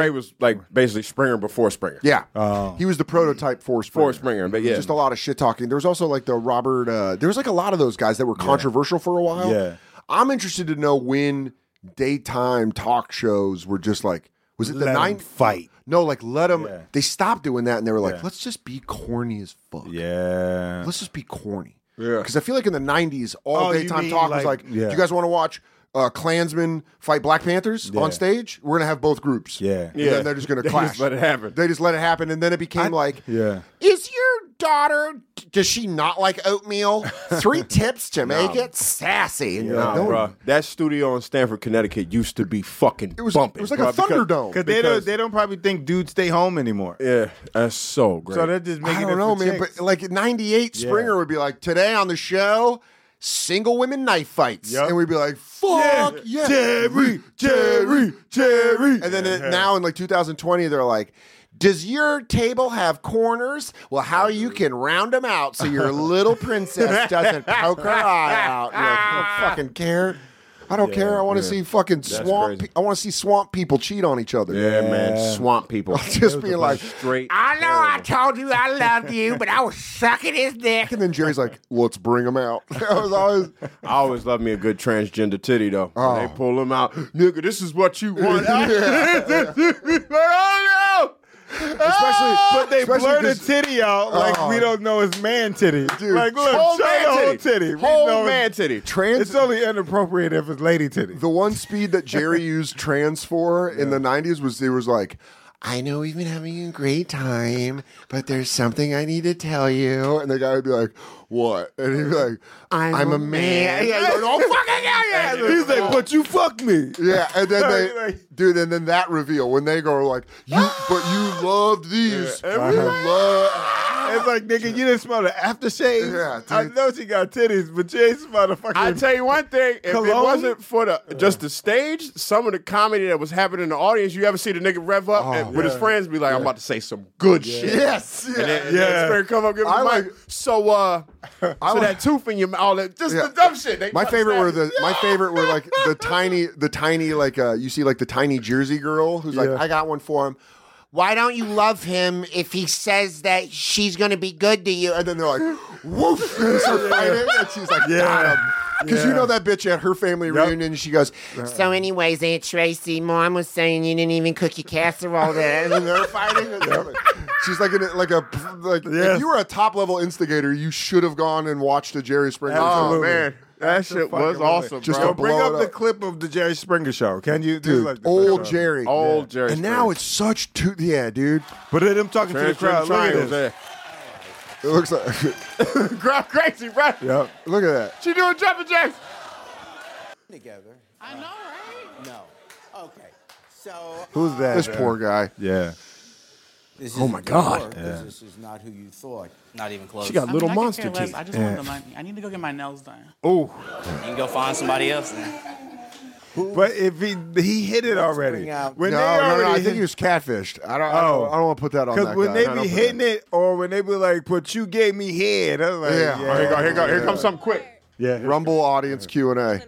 [SPEAKER 4] like basically Springer before Springer.
[SPEAKER 5] Yeah. He was the prototype for Springer.
[SPEAKER 4] For Springer, but yeah.
[SPEAKER 5] Just a lot of shit talking. There was also like the Robert, there was like a lot of those guys that were controversial for a while.
[SPEAKER 2] Yeah.
[SPEAKER 5] I'm interested to know when daytime talk shows were just like, was it the
[SPEAKER 2] Let 'em
[SPEAKER 5] 90s?
[SPEAKER 2] fight.
[SPEAKER 5] No, like let them,
[SPEAKER 2] Yeah.
[SPEAKER 5] they stopped doing that and they were like,
[SPEAKER 2] Yeah.
[SPEAKER 5] let's just be corny as fuck.
[SPEAKER 2] Yeah.
[SPEAKER 5] Let's just be corny.
[SPEAKER 4] Yeah.
[SPEAKER 5] Because I feel like in the 90s, all
[SPEAKER 2] you
[SPEAKER 5] daytime
[SPEAKER 2] mean
[SPEAKER 5] talk was
[SPEAKER 2] like-
[SPEAKER 5] like,
[SPEAKER 2] yeah.
[SPEAKER 5] do you guys want to watch Klansmen fight Black Panthers
[SPEAKER 2] Yeah.
[SPEAKER 5] on stage? We're going to have both groups.
[SPEAKER 2] Yeah.
[SPEAKER 5] And then they're just going to
[SPEAKER 4] They
[SPEAKER 5] clash.
[SPEAKER 4] just let it happen.
[SPEAKER 5] They just let it happen. And then it became like,
[SPEAKER 2] Yeah.
[SPEAKER 5] is your daughter, does she not like oatmeal? 3 tips to make it sassy. And you're like,
[SPEAKER 4] Nah,
[SPEAKER 5] no.
[SPEAKER 4] bro. That studio in Stamford, Connecticut used to be fucking bumping.
[SPEAKER 5] It was like
[SPEAKER 4] bro,
[SPEAKER 5] a Thunderdome.
[SPEAKER 2] Because they don't probably think dudes stay home anymore.
[SPEAKER 4] Yeah, that's so great.
[SPEAKER 2] So they're just making
[SPEAKER 5] I
[SPEAKER 2] it
[SPEAKER 5] don't know,
[SPEAKER 2] for
[SPEAKER 5] man.
[SPEAKER 2] chicks.
[SPEAKER 5] But like in 98,
[SPEAKER 2] Yeah.
[SPEAKER 5] Springer would be like, today on the show, single women knife fights.
[SPEAKER 2] Yep.
[SPEAKER 5] And we'd be like, fuck yeah.
[SPEAKER 2] Jerry.
[SPEAKER 5] And then now in like 2020, they're like, does your table have corners? Well, how you can round them out so your little princess doesn't poke her eye out. You're like, I don't fucking care. I don't care. I want to see fucking swamp.
[SPEAKER 4] crazy.
[SPEAKER 5] I want to see swamp people cheat on each other.
[SPEAKER 4] yeah, man, swamp people.
[SPEAKER 5] Just being like,
[SPEAKER 4] Straight.
[SPEAKER 9] I know I told you I loved you, but I was sucking his dick.
[SPEAKER 5] and then Jerry's like, let's bring them out. That was always.
[SPEAKER 4] I always love me a good transgender titty though.
[SPEAKER 5] Oh.
[SPEAKER 4] When they pull them out, nigga. This is what you want. Oh
[SPEAKER 5] Especially,
[SPEAKER 2] But they
[SPEAKER 5] especially
[SPEAKER 2] blur the
[SPEAKER 5] 'cause-
[SPEAKER 2] titty out like
[SPEAKER 5] Oh.
[SPEAKER 2] we don't know it's man titty.
[SPEAKER 5] Dude,
[SPEAKER 2] like, look,
[SPEAKER 4] Whole
[SPEAKER 2] show
[SPEAKER 4] man
[SPEAKER 2] the whole
[SPEAKER 4] titty.
[SPEAKER 2] titty. We
[SPEAKER 4] Whole
[SPEAKER 2] know
[SPEAKER 4] man
[SPEAKER 2] it's-
[SPEAKER 4] titty.
[SPEAKER 5] Trans.
[SPEAKER 2] It's only inappropriate if it's lady titty.
[SPEAKER 5] The one speed that Jerry used trans for in the 90s was there was like, I know we've been having a great time, but there's something I need to tell you. And the guy would be like, what? And he'd be like, I'm a man. Yeah, he's like, oh, fucking yeah.
[SPEAKER 2] He's like, but you fuck me.
[SPEAKER 5] Yeah, and then they,
[SPEAKER 2] Like-
[SPEAKER 5] dude, and then that reveal when they go like, but you loved these. You love.
[SPEAKER 2] It's like, nigga, you didn't smell the aftershave.
[SPEAKER 5] Yeah,
[SPEAKER 2] I
[SPEAKER 5] dude.
[SPEAKER 2] know she got titties, but you ain't smell the fucking.
[SPEAKER 4] I tell you one thing: if it
[SPEAKER 2] Cologne?
[SPEAKER 4] wasn't for the just the stage, some of the comedy that was happening in the audience, you ever see the nigga rev up and with his friends, be like, "I'm about to say some good shit."
[SPEAKER 5] Yes.
[SPEAKER 4] And then Springer come up, give him
[SPEAKER 5] I
[SPEAKER 4] the
[SPEAKER 5] like-
[SPEAKER 4] mic. So that tooth in your mouth, all that, just
[SPEAKER 5] Yeah.
[SPEAKER 4] the dumb shit. They
[SPEAKER 5] My favorite were
[SPEAKER 4] the
[SPEAKER 5] like the tiny like you see like the tiny Jersey girl who's like,
[SPEAKER 2] Yeah.
[SPEAKER 5] I got one for him.
[SPEAKER 9] Why don't you love him if he says that she's going to be good to you?
[SPEAKER 5] And then they're like, woof, and they start fighting. And she's like, got him. Because you know that bitch at her family reunion, she goes,
[SPEAKER 9] So anyways, Aunt Tracy, Mom was saying you didn't even cook your casserole there.
[SPEAKER 5] and then they're fighting. And she's like, if you were a top level instigator, you should have gone and watched a Jerry Springer show.
[SPEAKER 4] Oh man, that shit was awesome,
[SPEAKER 5] Just
[SPEAKER 4] bro.
[SPEAKER 5] to
[SPEAKER 2] Bring
[SPEAKER 5] blow
[SPEAKER 2] up
[SPEAKER 5] it
[SPEAKER 2] the
[SPEAKER 5] up.
[SPEAKER 2] clip of the Jerry Springer show. Can you?
[SPEAKER 5] Dude,
[SPEAKER 2] like the
[SPEAKER 5] old
[SPEAKER 2] clip.
[SPEAKER 5] Jerry.
[SPEAKER 4] Old Jerry
[SPEAKER 5] And now it's such yeah, dude.
[SPEAKER 2] But then them talking to the crowd. Look at
[SPEAKER 4] triangles
[SPEAKER 2] this.
[SPEAKER 5] It looks like,
[SPEAKER 4] Crowd crazy, bro.
[SPEAKER 2] Yep.
[SPEAKER 5] look at that.
[SPEAKER 4] She doing jumping jacks.
[SPEAKER 11] Together. I know, right? No. Okay. So
[SPEAKER 2] Who's that?
[SPEAKER 5] This poor guy.
[SPEAKER 2] Yeah.
[SPEAKER 11] this
[SPEAKER 4] Oh my God.
[SPEAKER 11] This is not who you thought.
[SPEAKER 12] Not even close.
[SPEAKER 4] She got little
[SPEAKER 12] I could
[SPEAKER 4] monster
[SPEAKER 12] care less.
[SPEAKER 4] teeth.
[SPEAKER 12] I just want the money. I need to go get my nails done.
[SPEAKER 4] Oh,
[SPEAKER 12] You can go find somebody else then.
[SPEAKER 2] But if he hit it already. When
[SPEAKER 5] No,
[SPEAKER 2] they
[SPEAKER 5] I
[SPEAKER 2] already
[SPEAKER 5] think he was catfished. I don't want to put that on that
[SPEAKER 2] Because when
[SPEAKER 5] guy.
[SPEAKER 2] they be hitting it, or when they be like, "But you gave me head," I was like,
[SPEAKER 5] Yeah.
[SPEAKER 2] "Yeah,
[SPEAKER 4] here comes something quick.
[SPEAKER 2] yeah."
[SPEAKER 5] Rumble audience Q&A.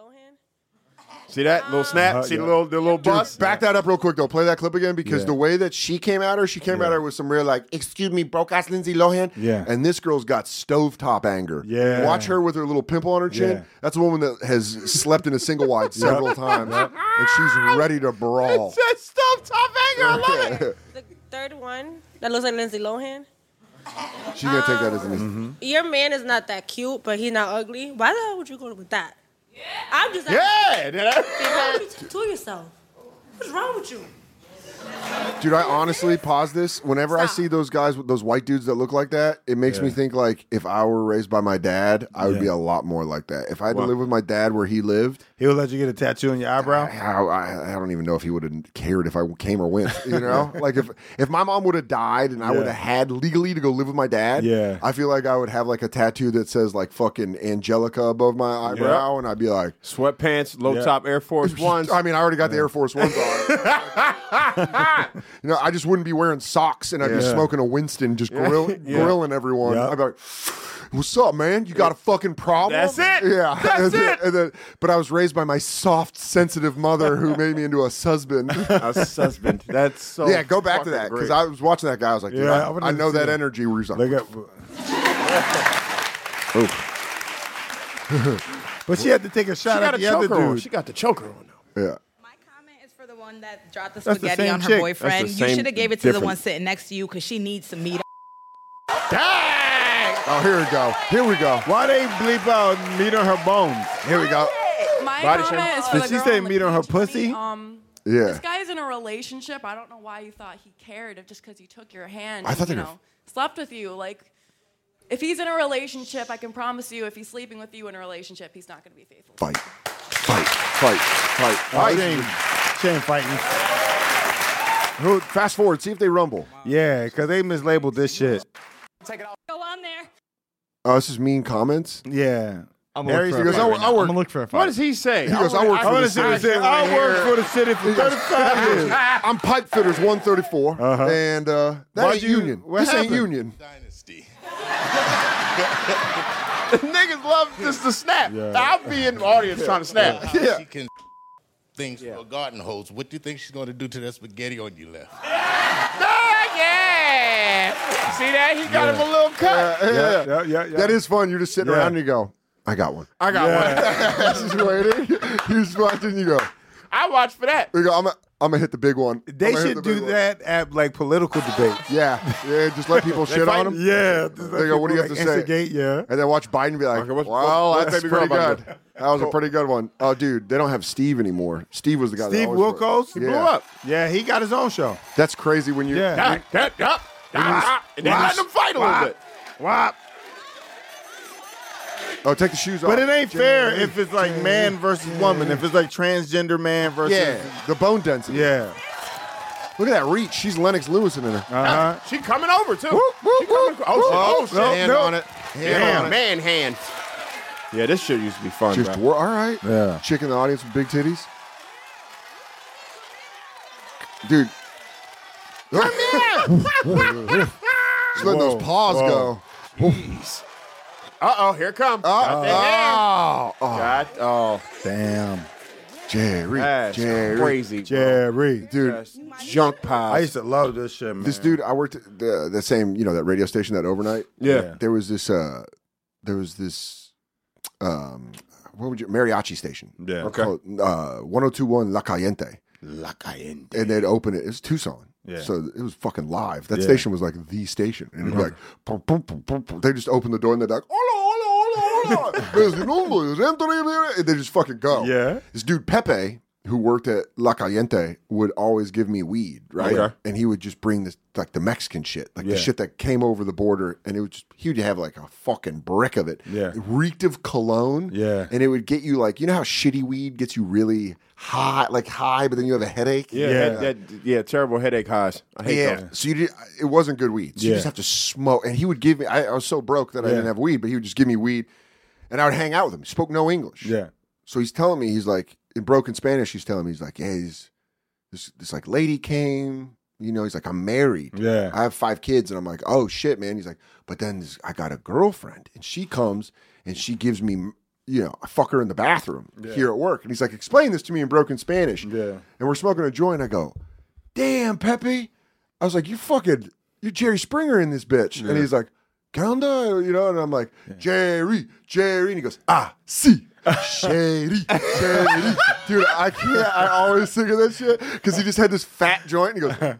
[SPEAKER 4] See that little snap? See the little bust?
[SPEAKER 5] Dude, back that up real quick though. Play that clip again because the way that she came at her with some real like, excuse me, broke ass Lindsay Lohan.
[SPEAKER 2] Yeah.
[SPEAKER 5] And this girl's got stovetop anger.
[SPEAKER 2] Yeah.
[SPEAKER 5] Watch her with her little pimple on her chin.
[SPEAKER 2] Yeah.
[SPEAKER 5] That's a woman that has slept in a single wide several times. And she's ready to brawl.
[SPEAKER 4] That's top anger. I love it.
[SPEAKER 13] The third one that looks like Lindsay Lohan.
[SPEAKER 5] She's gonna take that as an
[SPEAKER 13] Your man is not that cute, but he's not ugly. Why the hell would you go with that? I'm just
[SPEAKER 4] Yeah.
[SPEAKER 13] because to yourself. What's wrong with you?
[SPEAKER 5] Dude, I honestly pause this. Whenever I see those guys with those white dudes that look like that, it makes me think like if I were raised by my dad, I would be a lot more like that. If I had to live with my dad where he lived,
[SPEAKER 2] He would let you get a tattoo on your eyebrow.
[SPEAKER 5] I don't even know if he would have cared if I came or went. You know, like if my mom would have died and I would have had legally to go live with my dad, I feel like I would have like a tattoo that says like fucking Angelica above my eyebrow, and I'd be like
[SPEAKER 4] sweatpants, low top Air Force Ones.
[SPEAKER 5] I mean, I already got the Air Force Ones on. You know, I just wouldn't be wearing socks, and I'd be smoking a Winston, just grilling everyone.
[SPEAKER 2] Yeah.
[SPEAKER 5] I'd be like, What's up, man? You got a fucking problem?
[SPEAKER 4] That's it.
[SPEAKER 5] Yeah.
[SPEAKER 4] That's it.
[SPEAKER 5] And then, but I was raised by my soft, sensitive mother who made me into a husband.
[SPEAKER 4] A husband. That's so.
[SPEAKER 5] Yeah, go back to that
[SPEAKER 4] great.
[SPEAKER 5] because I was watching that guy. I was like, dude,
[SPEAKER 2] Yeah,
[SPEAKER 5] I know that energy where he's like,
[SPEAKER 2] but she had to take a shot at the other dude.
[SPEAKER 4] She got the choker on though.
[SPEAKER 5] Yeah.
[SPEAKER 14] For the one that dropped the
[SPEAKER 2] That's the
[SPEAKER 14] spaghetti
[SPEAKER 2] same
[SPEAKER 14] on her
[SPEAKER 2] chick.
[SPEAKER 14] boyfriend,
[SPEAKER 4] That's the
[SPEAKER 14] you
[SPEAKER 4] same
[SPEAKER 14] should have gave it to the
[SPEAKER 4] difference.
[SPEAKER 14] one sitting next to you because she needs some meat.
[SPEAKER 5] Oh, here we go. Here we go.
[SPEAKER 2] Why they bleep out meat on her bones?
[SPEAKER 5] Here we go.
[SPEAKER 15] My
[SPEAKER 2] Body
[SPEAKER 15] comment
[SPEAKER 2] shame.
[SPEAKER 15] is for
[SPEAKER 2] Did
[SPEAKER 15] the
[SPEAKER 2] she
[SPEAKER 15] girl
[SPEAKER 2] say
[SPEAKER 15] on the
[SPEAKER 2] meat on her
[SPEAKER 15] beach,
[SPEAKER 2] pussy?
[SPEAKER 15] honey.
[SPEAKER 5] Yeah.
[SPEAKER 15] This guy's in a relationship. I don't know why you thought he cared just because he took your hand.
[SPEAKER 5] I thought
[SPEAKER 15] and,
[SPEAKER 5] they
[SPEAKER 15] you
[SPEAKER 5] were-
[SPEAKER 15] know, slept with you. Like, if he's in a relationship, I can promise you, if he's sleeping with you in a relationship, he's not going to be faithful.
[SPEAKER 5] Fight.
[SPEAKER 2] She ain't fighting.
[SPEAKER 5] Fast forward. See if they rumble.
[SPEAKER 2] Yeah, because they mislabeled this shit.
[SPEAKER 14] Go on there.
[SPEAKER 5] Oh, this is mean comments.
[SPEAKER 2] Yeah.
[SPEAKER 8] I'm
[SPEAKER 2] Harry
[SPEAKER 8] gonna look for a
[SPEAKER 2] goes,
[SPEAKER 8] fight
[SPEAKER 2] I
[SPEAKER 8] right now.
[SPEAKER 2] work-
[SPEAKER 8] I'm gonna look for a fight.
[SPEAKER 4] What does he say?
[SPEAKER 5] He goes, I work for the city.
[SPEAKER 2] I work for the city for 35 years.
[SPEAKER 5] I'm Pipe Fitters 134, and that
[SPEAKER 2] Why'd
[SPEAKER 5] ain't
[SPEAKER 2] you-
[SPEAKER 5] union.
[SPEAKER 2] what
[SPEAKER 5] This ain't
[SPEAKER 2] happened?
[SPEAKER 5] union.
[SPEAKER 4] Niggas love just to snap. I'll be in the audience trying to snap.
[SPEAKER 5] Yeah.
[SPEAKER 16] She can things for a garden hose. What do you think she's going to do to that spaghetti on you left?
[SPEAKER 4] Yeah. See that? He got him a little cut.
[SPEAKER 5] Yeah. That is fun. You're just sitting around and you go, I got one.
[SPEAKER 4] I got one.
[SPEAKER 5] He's just waiting. You're just watching. You go.
[SPEAKER 4] I watch for that.
[SPEAKER 5] You go. I'm gonna hit the big one.
[SPEAKER 2] They should do that at like political debates.
[SPEAKER 5] Yeah. Just let people shit on them.
[SPEAKER 2] Yeah.
[SPEAKER 5] They go, what do you have to say?
[SPEAKER 2] Instigate, yeah.
[SPEAKER 5] And then watch Biden be like,
[SPEAKER 4] what's
[SPEAKER 5] well,
[SPEAKER 4] that
[SPEAKER 5] that's
[SPEAKER 4] baby girl
[SPEAKER 5] pretty
[SPEAKER 4] about to
[SPEAKER 5] good. That was a pretty good one. Oh, dude, they don't have Steve anymore. Steve was the guy
[SPEAKER 2] Steve
[SPEAKER 5] that always
[SPEAKER 2] Wilkos?
[SPEAKER 5] He
[SPEAKER 2] He blew up. Yeah, he got his own show.
[SPEAKER 5] That's crazy when you...
[SPEAKER 2] Yeah.
[SPEAKER 4] And they let them fight a little bit.
[SPEAKER 2] Wop.
[SPEAKER 5] Oh, take the shoes off.
[SPEAKER 2] But it ain't fair if it's like man versus woman. If it's like transgender man versus...
[SPEAKER 5] Yeah, the bone density.
[SPEAKER 2] Yeah.
[SPEAKER 5] Look at that reach. She's Lennox Lewis in her.
[SPEAKER 2] Uh-huh.
[SPEAKER 4] She coming over, too.
[SPEAKER 2] Whoop, whoop,
[SPEAKER 4] She coming,
[SPEAKER 2] whoop.
[SPEAKER 4] oh, shit.
[SPEAKER 5] Hand on it. Hand on it.
[SPEAKER 4] Man hand. Yeah, this shit used to be fun,
[SPEAKER 5] Just
[SPEAKER 4] bro.
[SPEAKER 5] all right.
[SPEAKER 2] Yeah.
[SPEAKER 5] Chick in the audience with big titties. Dude. Just letting those paws go.
[SPEAKER 4] Uh-oh, here it comes. Got the hand.
[SPEAKER 5] Oh.
[SPEAKER 2] Damn.
[SPEAKER 5] Jerry.
[SPEAKER 4] That's
[SPEAKER 5] Jerry.
[SPEAKER 4] crazy, bro.
[SPEAKER 2] Jerry.
[SPEAKER 5] Dude,
[SPEAKER 4] That's junk piles.
[SPEAKER 2] I used to love this shit, man.
[SPEAKER 5] this dude, I worked at the same, that radio station, that overnight.
[SPEAKER 4] Yeah.
[SPEAKER 5] There was this, what would you, mariachi station.
[SPEAKER 2] Yeah.
[SPEAKER 4] Okay.
[SPEAKER 5] Called, 1021 La Caliente.
[SPEAKER 2] La Caliente.
[SPEAKER 5] And they'd open it. It was Tucson.
[SPEAKER 2] Yeah.
[SPEAKER 5] So it was fucking live. That
[SPEAKER 2] Yeah.
[SPEAKER 5] station was like the station. And it'd be like, pum, pum, pum, pum, pum. They just open the door and they're like, hola, hola, hola, hola. And they just fucking go.
[SPEAKER 2] Yeah.
[SPEAKER 5] This dude, Pepe, who worked at La Caliente, would always give me weed, right?
[SPEAKER 4] Okay.
[SPEAKER 5] And he would just bring this, like the Mexican shit, like the
[SPEAKER 2] Yeah.
[SPEAKER 5] shit that came over the border. And it would just, he would have like a fucking brick of it.
[SPEAKER 2] Yeah.
[SPEAKER 5] It reeked of cologne.
[SPEAKER 2] Yeah.
[SPEAKER 5] And it would get you like, you know how shitty weed gets you really high, but then you have a headache?
[SPEAKER 4] Yeah, terrible headache highs. I hate those.
[SPEAKER 5] So it wasn't good weed. So you
[SPEAKER 2] Yeah.
[SPEAKER 5] just have to smoke. And he would give me, I was so broke that I
[SPEAKER 2] Yeah.
[SPEAKER 5] didn't have weed, but he would just give me weed and I would hang out with him. He spoke no English.
[SPEAKER 2] Yeah.
[SPEAKER 5] So he's telling me, he's like, in broken Spanish, he's telling me, he's like, hey, this like lady came, he's like, I'm married.
[SPEAKER 2] Yeah.
[SPEAKER 5] I have 5 kids. And I'm like, oh shit, man. He's like, but then I got a girlfriend and she comes and she gives me, I fuck her in the bathroom here at work. And he's like, explain this to me in broken Spanish.
[SPEAKER 2] Yeah.
[SPEAKER 5] And we're smoking a joint. I go, damn, Pepe. I was like, you're Jerry Springer in this bitch.
[SPEAKER 2] Yeah.
[SPEAKER 5] And he's like, ¿Qué onda? And I'm like, Jerry. And he goes, sí. Shady. Dude, I always think of that shit because he just had this fat joint and he goes,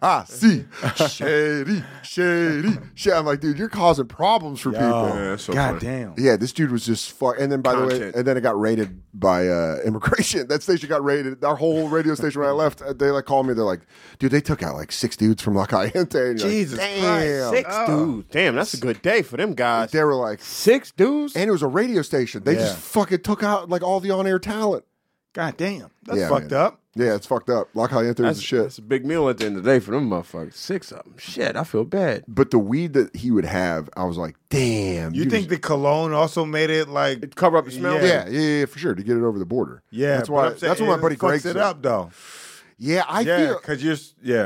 [SPEAKER 5] sí. Shady. I'm like, dude, you're causing problems for people.
[SPEAKER 4] Yeah, that's so
[SPEAKER 2] God
[SPEAKER 4] funny.
[SPEAKER 2] damn.
[SPEAKER 5] Yeah, this dude was just fuck. And then, by the way,
[SPEAKER 4] Content.
[SPEAKER 5] and then it got raided by immigration. That station got raided. Our whole radio station when I left, they like called me. They're like, dude, they took out like 6 dudes from La Caliente. And you're
[SPEAKER 2] Jesus
[SPEAKER 5] like,
[SPEAKER 2] Christ.
[SPEAKER 5] damn.
[SPEAKER 4] 6 dudes. Damn, that's a good day for them guys.
[SPEAKER 5] They were like,
[SPEAKER 4] 6 dudes?
[SPEAKER 5] and it was a radio station. They just fucking took out like all the on-air talent.
[SPEAKER 2] God damn. That's
[SPEAKER 5] Yeah,
[SPEAKER 2] fucked
[SPEAKER 5] man.
[SPEAKER 2] up.
[SPEAKER 5] Yeah, it's fucked up. La Caliente is
[SPEAKER 4] That's
[SPEAKER 5] the shit.
[SPEAKER 4] That's a big meal at the end of the day for them motherfuckers. 6 of them. Shit, I feel bad.
[SPEAKER 5] But the weed that he would have, I was like, damn.
[SPEAKER 2] You think the cologne also made it like
[SPEAKER 4] It cover up the smell?
[SPEAKER 5] Yeah, for sure, to get it over the border.
[SPEAKER 2] Yeah,
[SPEAKER 5] that's why.
[SPEAKER 2] but I'm saying
[SPEAKER 5] That's what my
[SPEAKER 2] it
[SPEAKER 5] buddy
[SPEAKER 2] fucks
[SPEAKER 5] Greg
[SPEAKER 2] it
[SPEAKER 5] said.
[SPEAKER 2] up though.
[SPEAKER 5] Yeah, I
[SPEAKER 2] Yeah,
[SPEAKER 5] feel.
[SPEAKER 2] because you're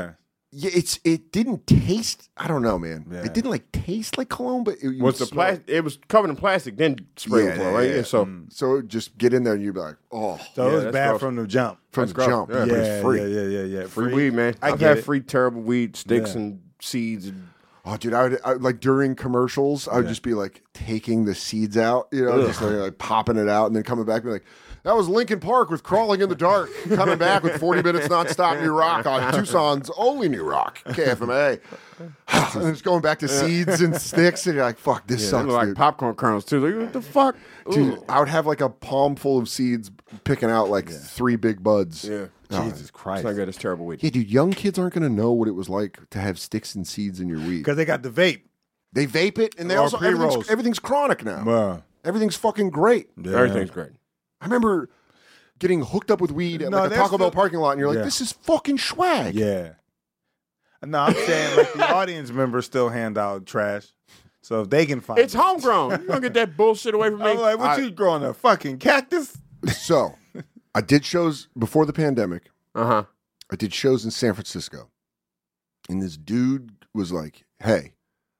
[SPEAKER 5] Yeah, it didn't taste. I don't know, man. Yeah. It didn't like taste like cologne, but it
[SPEAKER 4] was covered in plastic, then sprayed with cologne, right? Yeah.
[SPEAKER 5] So it just get in there and you'd be like, oh.
[SPEAKER 2] So it was bad gross. From the jump.
[SPEAKER 5] From the jump,
[SPEAKER 2] yeah,
[SPEAKER 5] but it's free.
[SPEAKER 2] Yeah.
[SPEAKER 4] Free weed, man. I've had free terrible weed sticks and seeds. And...
[SPEAKER 5] Oh, dude, I would like during commercials, I would just be like taking the seeds out, you know, just like popping it out, and then coming back and be like, that was Linkin Park with Crawling in the Dark. Coming back with 40 minutes nonstop new rock on Tucson's only new rock, KFMA. And it's going back to seeds and sticks, and you're like, fuck, this sucks,
[SPEAKER 4] like
[SPEAKER 5] dude.
[SPEAKER 4] Popcorn kernels, too. Like, what the fuck?
[SPEAKER 5] Dude, I would have like a palm full of seeds picking out like 3 big buds.
[SPEAKER 4] Yeah.
[SPEAKER 2] Jesus Christ.
[SPEAKER 4] It's not good. It's terrible weed.
[SPEAKER 5] Yeah, dude, young kids aren't going to know what it was like to have sticks and seeds in your weed.
[SPEAKER 2] Because they got the vape.
[SPEAKER 5] They vape it, and they also, everything's chronic now. Everything's fucking great.
[SPEAKER 4] Yeah. Everything's great.
[SPEAKER 5] I remember getting hooked up with weed at like a Taco Bell parking lot, and you're like, this is fucking swag.
[SPEAKER 2] Yeah. No, I'm saying like the audience members still hand out trash. So if they can find
[SPEAKER 4] it's homegrown. You don't get that bullshit away from me.
[SPEAKER 2] I'm like, what you growing, a fucking cactus?
[SPEAKER 5] So I did shows before the pandemic.
[SPEAKER 4] Uh-huh.
[SPEAKER 5] I did shows in San Francisco. And this dude was like, hey,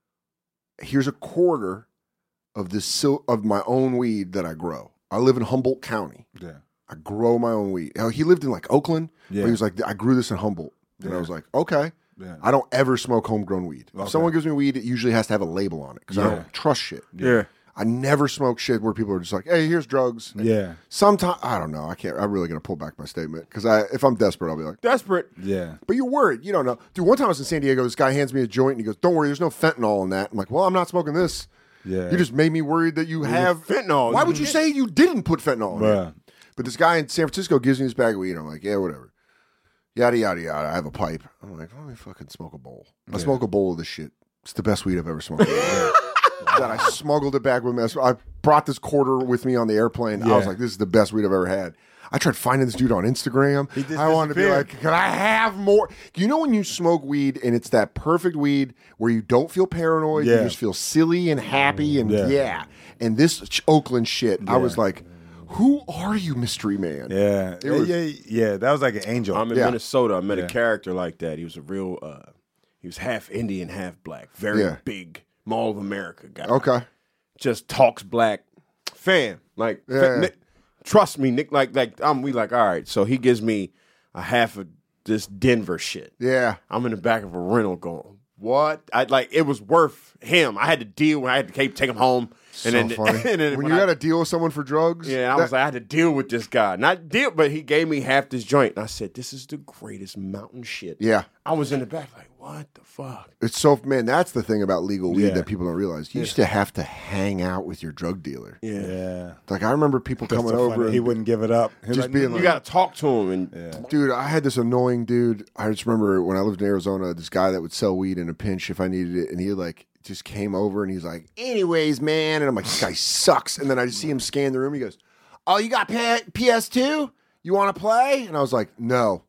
[SPEAKER 5] here's a quarter of this of my own weed that I grow. I live in Humboldt County.
[SPEAKER 2] Yeah.
[SPEAKER 5] I grow my own weed. He lived in like Oakland. Yeah. But he was like, I grew this in Humboldt. And I was like, okay. Yeah. I don't ever smoke homegrown weed. Okay. If someone gives me weed, it usually has to have a label on it because I don't trust shit.
[SPEAKER 4] Yeah.
[SPEAKER 5] I never smoke shit where people are just like, hey, here's drugs.
[SPEAKER 2] Yeah.
[SPEAKER 5] Sometimes, I don't know. I'm really going to pull back my statement because if I'm desperate, I'll be like,
[SPEAKER 4] desperate.
[SPEAKER 2] Yeah.
[SPEAKER 5] But you're worried. You don't know. Dude, one time I was in San Diego, this guy hands me a joint and he goes, don't worry, there's no fentanyl in that. I'm like, well, I'm not smoking this.
[SPEAKER 2] Yeah.
[SPEAKER 5] You just made me worried that you have
[SPEAKER 4] fentanyl.
[SPEAKER 5] Why would you say you didn't put fentanyl in it? But this guy in San Francisco gives me this bag of weed. I'm like, yeah, whatever. Yada, yada, yada. I have a pipe. I'm like, let me fucking smoke a bowl. I smoke a bowl of this shit. It's the best weed I've ever smoked. That I smuggled it back with me. I brought this quarter with me on the airplane. I was like, this is the best weed I've ever had. I tried finding this dude on Instagram. I wanted to be like, can I have more? You know when you smoke weed and it's that perfect weed where you don't feel paranoid, you just feel silly and happy and And this Oakland shit, I was like, who are you, mystery man?
[SPEAKER 2] Yeah. That was like an angel.
[SPEAKER 4] I'm in Minnesota. I met a character like that. He was a real, he was half Indian, half black. Very big Mall of America guy.
[SPEAKER 5] Okay.
[SPEAKER 4] Just talks black. Fan. Like, Nick, trust me, Nick. Like, we like, all right. So he gives me a half of this Denver shit.
[SPEAKER 5] Yeah.
[SPEAKER 4] I'm in the back of a rental going, what? It was worth him. I had to deal when I had to take him home.
[SPEAKER 5] And then, funny. And then when you got to deal with someone for drugs?
[SPEAKER 4] Yeah, I had to deal with this guy. Not deal, but he gave me half this joint. And I said, this is the greatest mountain shit.
[SPEAKER 5] Yeah.
[SPEAKER 4] I was in the back like, what the fuck?
[SPEAKER 5] It's so, man, that's the thing about legal weed that people don't realize. You used to have to hang out with your drug dealer.
[SPEAKER 2] Yeah.
[SPEAKER 5] Like, I remember people coming over.
[SPEAKER 2] He wouldn't give it up.
[SPEAKER 5] Just like, being like,
[SPEAKER 4] you got to talk to him. And
[SPEAKER 5] dude, I had this annoying dude. I just remember when I lived in Arizona, this guy that would sell weed in a pinch if I needed it. And he just came over and he's like, anyways, man. And I'm like, this guy sucks. And then I just see him scan the room. He goes, oh, you got PS2? You want to play? And I was like, no.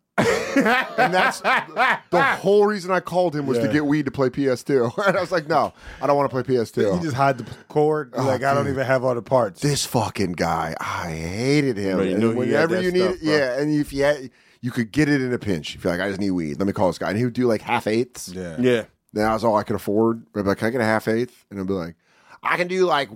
[SPEAKER 5] And that's the whole reason I called him was to get weed to play PS2. And I was like, no, I don't want to play PS2.
[SPEAKER 2] You just hide the cord. I don't even have all the parts.
[SPEAKER 5] This fucking guy, I hated him.
[SPEAKER 4] But
[SPEAKER 5] and whenever you need it, and if you could get it in a pinch. If you're like, I just need weed, let me call this guy. And he would do like half-eighths.
[SPEAKER 4] Yeah.
[SPEAKER 5] Then that was all I could afford. I'd be like, can I get a half-eighth? And I'd be like, I can do like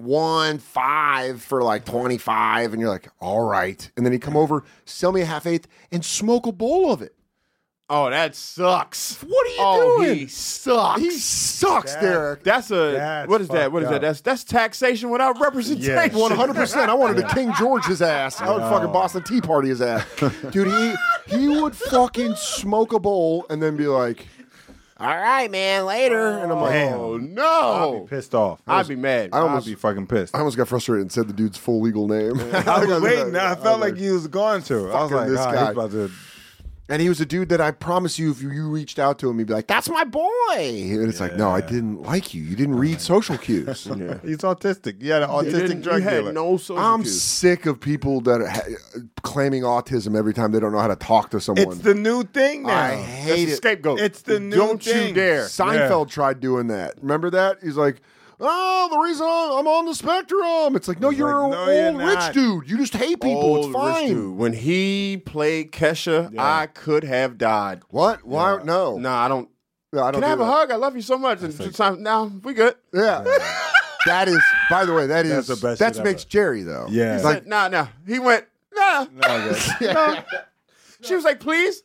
[SPEAKER 5] 1.5 for like 25. And you're like, all right. And then he'd come over, sell me a half-eighth, and smoke a bowl of it.
[SPEAKER 4] Oh, that sucks.
[SPEAKER 5] What are you doing?
[SPEAKER 4] He sucks.
[SPEAKER 5] He sucks, Derek.
[SPEAKER 4] What is that? What is that? That's taxation without representation.
[SPEAKER 5] Yes. 100%. I wanted to King George his ass. I would fucking Boston Tea Party his ass. Dude, he would fucking smoke a bowl and then be like, all right, man, later. And I'm like,
[SPEAKER 4] oh, no.
[SPEAKER 2] I'd be pissed off.
[SPEAKER 4] I'd be mad.
[SPEAKER 2] I'd be fucking pissed.
[SPEAKER 5] I almost got frustrated and said the dude's full legal name.
[SPEAKER 2] I was waiting. I felt like he was going to. I was like,
[SPEAKER 5] this guy.
[SPEAKER 2] He's about to...
[SPEAKER 5] And he was a dude that I promise you, if you reached out to him, he'd be like, that's my boy. And it's like, no, I didn't like you. You didn't read social cues.
[SPEAKER 2] He's autistic. You had an autistic drug dealer.
[SPEAKER 4] No social
[SPEAKER 5] I'm
[SPEAKER 4] cues.
[SPEAKER 5] sick of people that claiming autism every time they don't know how to talk to someone.
[SPEAKER 2] It's the new thing now.
[SPEAKER 5] I hate it.
[SPEAKER 4] Scapegoat.
[SPEAKER 2] It's the new
[SPEAKER 4] Don't
[SPEAKER 2] thing.
[SPEAKER 4] you dare.
[SPEAKER 5] Seinfeld tried doing that. Remember that? He's like, oh, the reason I'm on the spectrum. It's like, no, you're an old rich dude. You just hate people.
[SPEAKER 4] Old
[SPEAKER 5] it's fine.
[SPEAKER 4] Rich dude. When he played Kesha, I could have died.
[SPEAKER 5] What? Why? No.
[SPEAKER 4] No, I don't.
[SPEAKER 5] No, I don't
[SPEAKER 4] Can I have
[SPEAKER 5] do
[SPEAKER 4] a
[SPEAKER 5] that.
[SPEAKER 4] hug? I love you so much. And sometimes, now we good.
[SPEAKER 5] Yeah. That is, by the way, that
[SPEAKER 2] That's the best
[SPEAKER 5] that
[SPEAKER 2] shit
[SPEAKER 5] makes
[SPEAKER 2] ever.
[SPEAKER 5] Jerry though.
[SPEAKER 2] Yeah.
[SPEAKER 4] He
[SPEAKER 5] Like,
[SPEAKER 4] said, nah. He went, nah. No. She was like, please.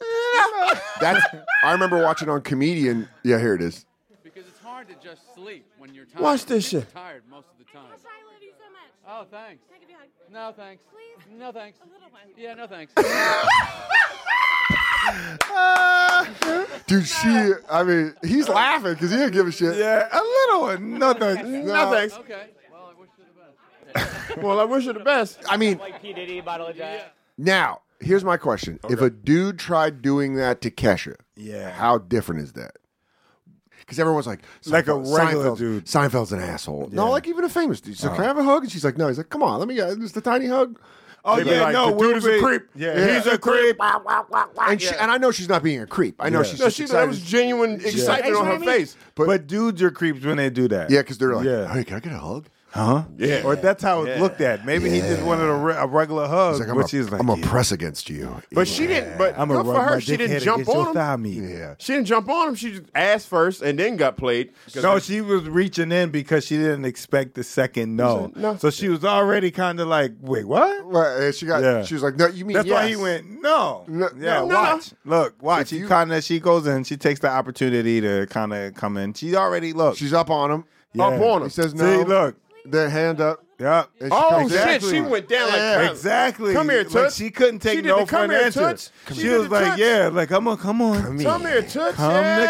[SPEAKER 5] I remember watching on Comedian. Yeah, here it is.
[SPEAKER 17] Because it's hard to just sleep when you're tired.
[SPEAKER 4] Watch this shit.
[SPEAKER 17] You're tired most of the time. I love you so much. Oh, thanks. Can I give you a hug? No, thanks. Please? No, thanks. A little one. Yeah, no, thanks.
[SPEAKER 5] Dude, he's laughing because he didn't give a shit.
[SPEAKER 2] Yeah, a little one. No thanks.
[SPEAKER 4] No thanks.
[SPEAKER 17] Okay. Well, I wish you the best.
[SPEAKER 4] Well, I wish you the best.
[SPEAKER 5] I mean,
[SPEAKER 12] Like P. Diddy, bottle of Jack.
[SPEAKER 5] now, here's my question. If a dude tried doing that to Kesha,
[SPEAKER 2] Yeah.
[SPEAKER 5] how different is that? Because everyone's like,
[SPEAKER 2] Like a regular
[SPEAKER 5] Seinfeld's-
[SPEAKER 2] dude.
[SPEAKER 5] Seinfeld's an asshole. No,
[SPEAKER 2] Yeah.
[SPEAKER 5] like even a famous dude. So can I have a hug? And she's like, no. He's like, come on, let me get just a tiny hug.
[SPEAKER 2] Oh,
[SPEAKER 4] They be
[SPEAKER 2] yeah,
[SPEAKER 4] like,
[SPEAKER 2] no,
[SPEAKER 4] the dude is a creep.
[SPEAKER 2] Yeah.
[SPEAKER 4] He's a creep.
[SPEAKER 5] And I know she's not being a creep. I know
[SPEAKER 2] Yeah.
[SPEAKER 5] she's
[SPEAKER 4] No,
[SPEAKER 5] just
[SPEAKER 4] that
[SPEAKER 5] excited.
[SPEAKER 4] was genuine excitement on her face.
[SPEAKER 2] But dudes are creeps when they do that.
[SPEAKER 5] Yeah, because they're like,
[SPEAKER 2] Yeah.
[SPEAKER 5] hey, can I get a hug?
[SPEAKER 2] Huh?
[SPEAKER 4] Yeah.
[SPEAKER 2] Or that's how it looked at. Maybe he just wanted a regular hug.
[SPEAKER 5] He's like,
[SPEAKER 2] but she's like,
[SPEAKER 5] I'm going to press against you.
[SPEAKER 4] But she didn't. But
[SPEAKER 2] I'm
[SPEAKER 4] good
[SPEAKER 2] gonna
[SPEAKER 4] for
[SPEAKER 2] rub
[SPEAKER 4] her.
[SPEAKER 2] my
[SPEAKER 4] She didn't
[SPEAKER 2] dickhead
[SPEAKER 4] jump
[SPEAKER 2] against your
[SPEAKER 4] on him.
[SPEAKER 2] thigh meat.
[SPEAKER 5] Yeah.
[SPEAKER 4] She didn't jump on him. She just asked first and then got played.
[SPEAKER 2] No, she was reaching in because she didn't expect the second no.
[SPEAKER 4] No.
[SPEAKER 2] So she was already kind of like, wait, what?
[SPEAKER 5] Right, and she was like, no, you mean
[SPEAKER 2] That's
[SPEAKER 5] yes.
[SPEAKER 2] why he went, no.
[SPEAKER 5] No,
[SPEAKER 2] Yeah,
[SPEAKER 5] no,
[SPEAKER 2] watch. Look, watch.
[SPEAKER 5] If
[SPEAKER 2] She goes in, she takes the opportunity to kind of come in. She already, look.
[SPEAKER 5] She's up on him.
[SPEAKER 2] Yeah.
[SPEAKER 4] Up on him.
[SPEAKER 5] He says no.
[SPEAKER 2] See, look.
[SPEAKER 5] The hand up.
[SPEAKER 2] Yeah.
[SPEAKER 5] And she
[SPEAKER 4] Oh,
[SPEAKER 5] comes
[SPEAKER 4] shit.
[SPEAKER 5] in.
[SPEAKER 4] She went down like
[SPEAKER 2] Yeah, exactly.
[SPEAKER 4] Come here,
[SPEAKER 2] Like,
[SPEAKER 4] Toots.
[SPEAKER 2] she couldn't take
[SPEAKER 4] She did
[SPEAKER 2] no
[SPEAKER 4] the
[SPEAKER 2] for an
[SPEAKER 4] come here,
[SPEAKER 2] answer.
[SPEAKER 4] Toots.
[SPEAKER 2] She
[SPEAKER 4] did
[SPEAKER 2] was
[SPEAKER 4] the
[SPEAKER 2] like,
[SPEAKER 4] Toots.
[SPEAKER 2] yeah, like, come on.
[SPEAKER 4] Come here, Toots.
[SPEAKER 2] Come to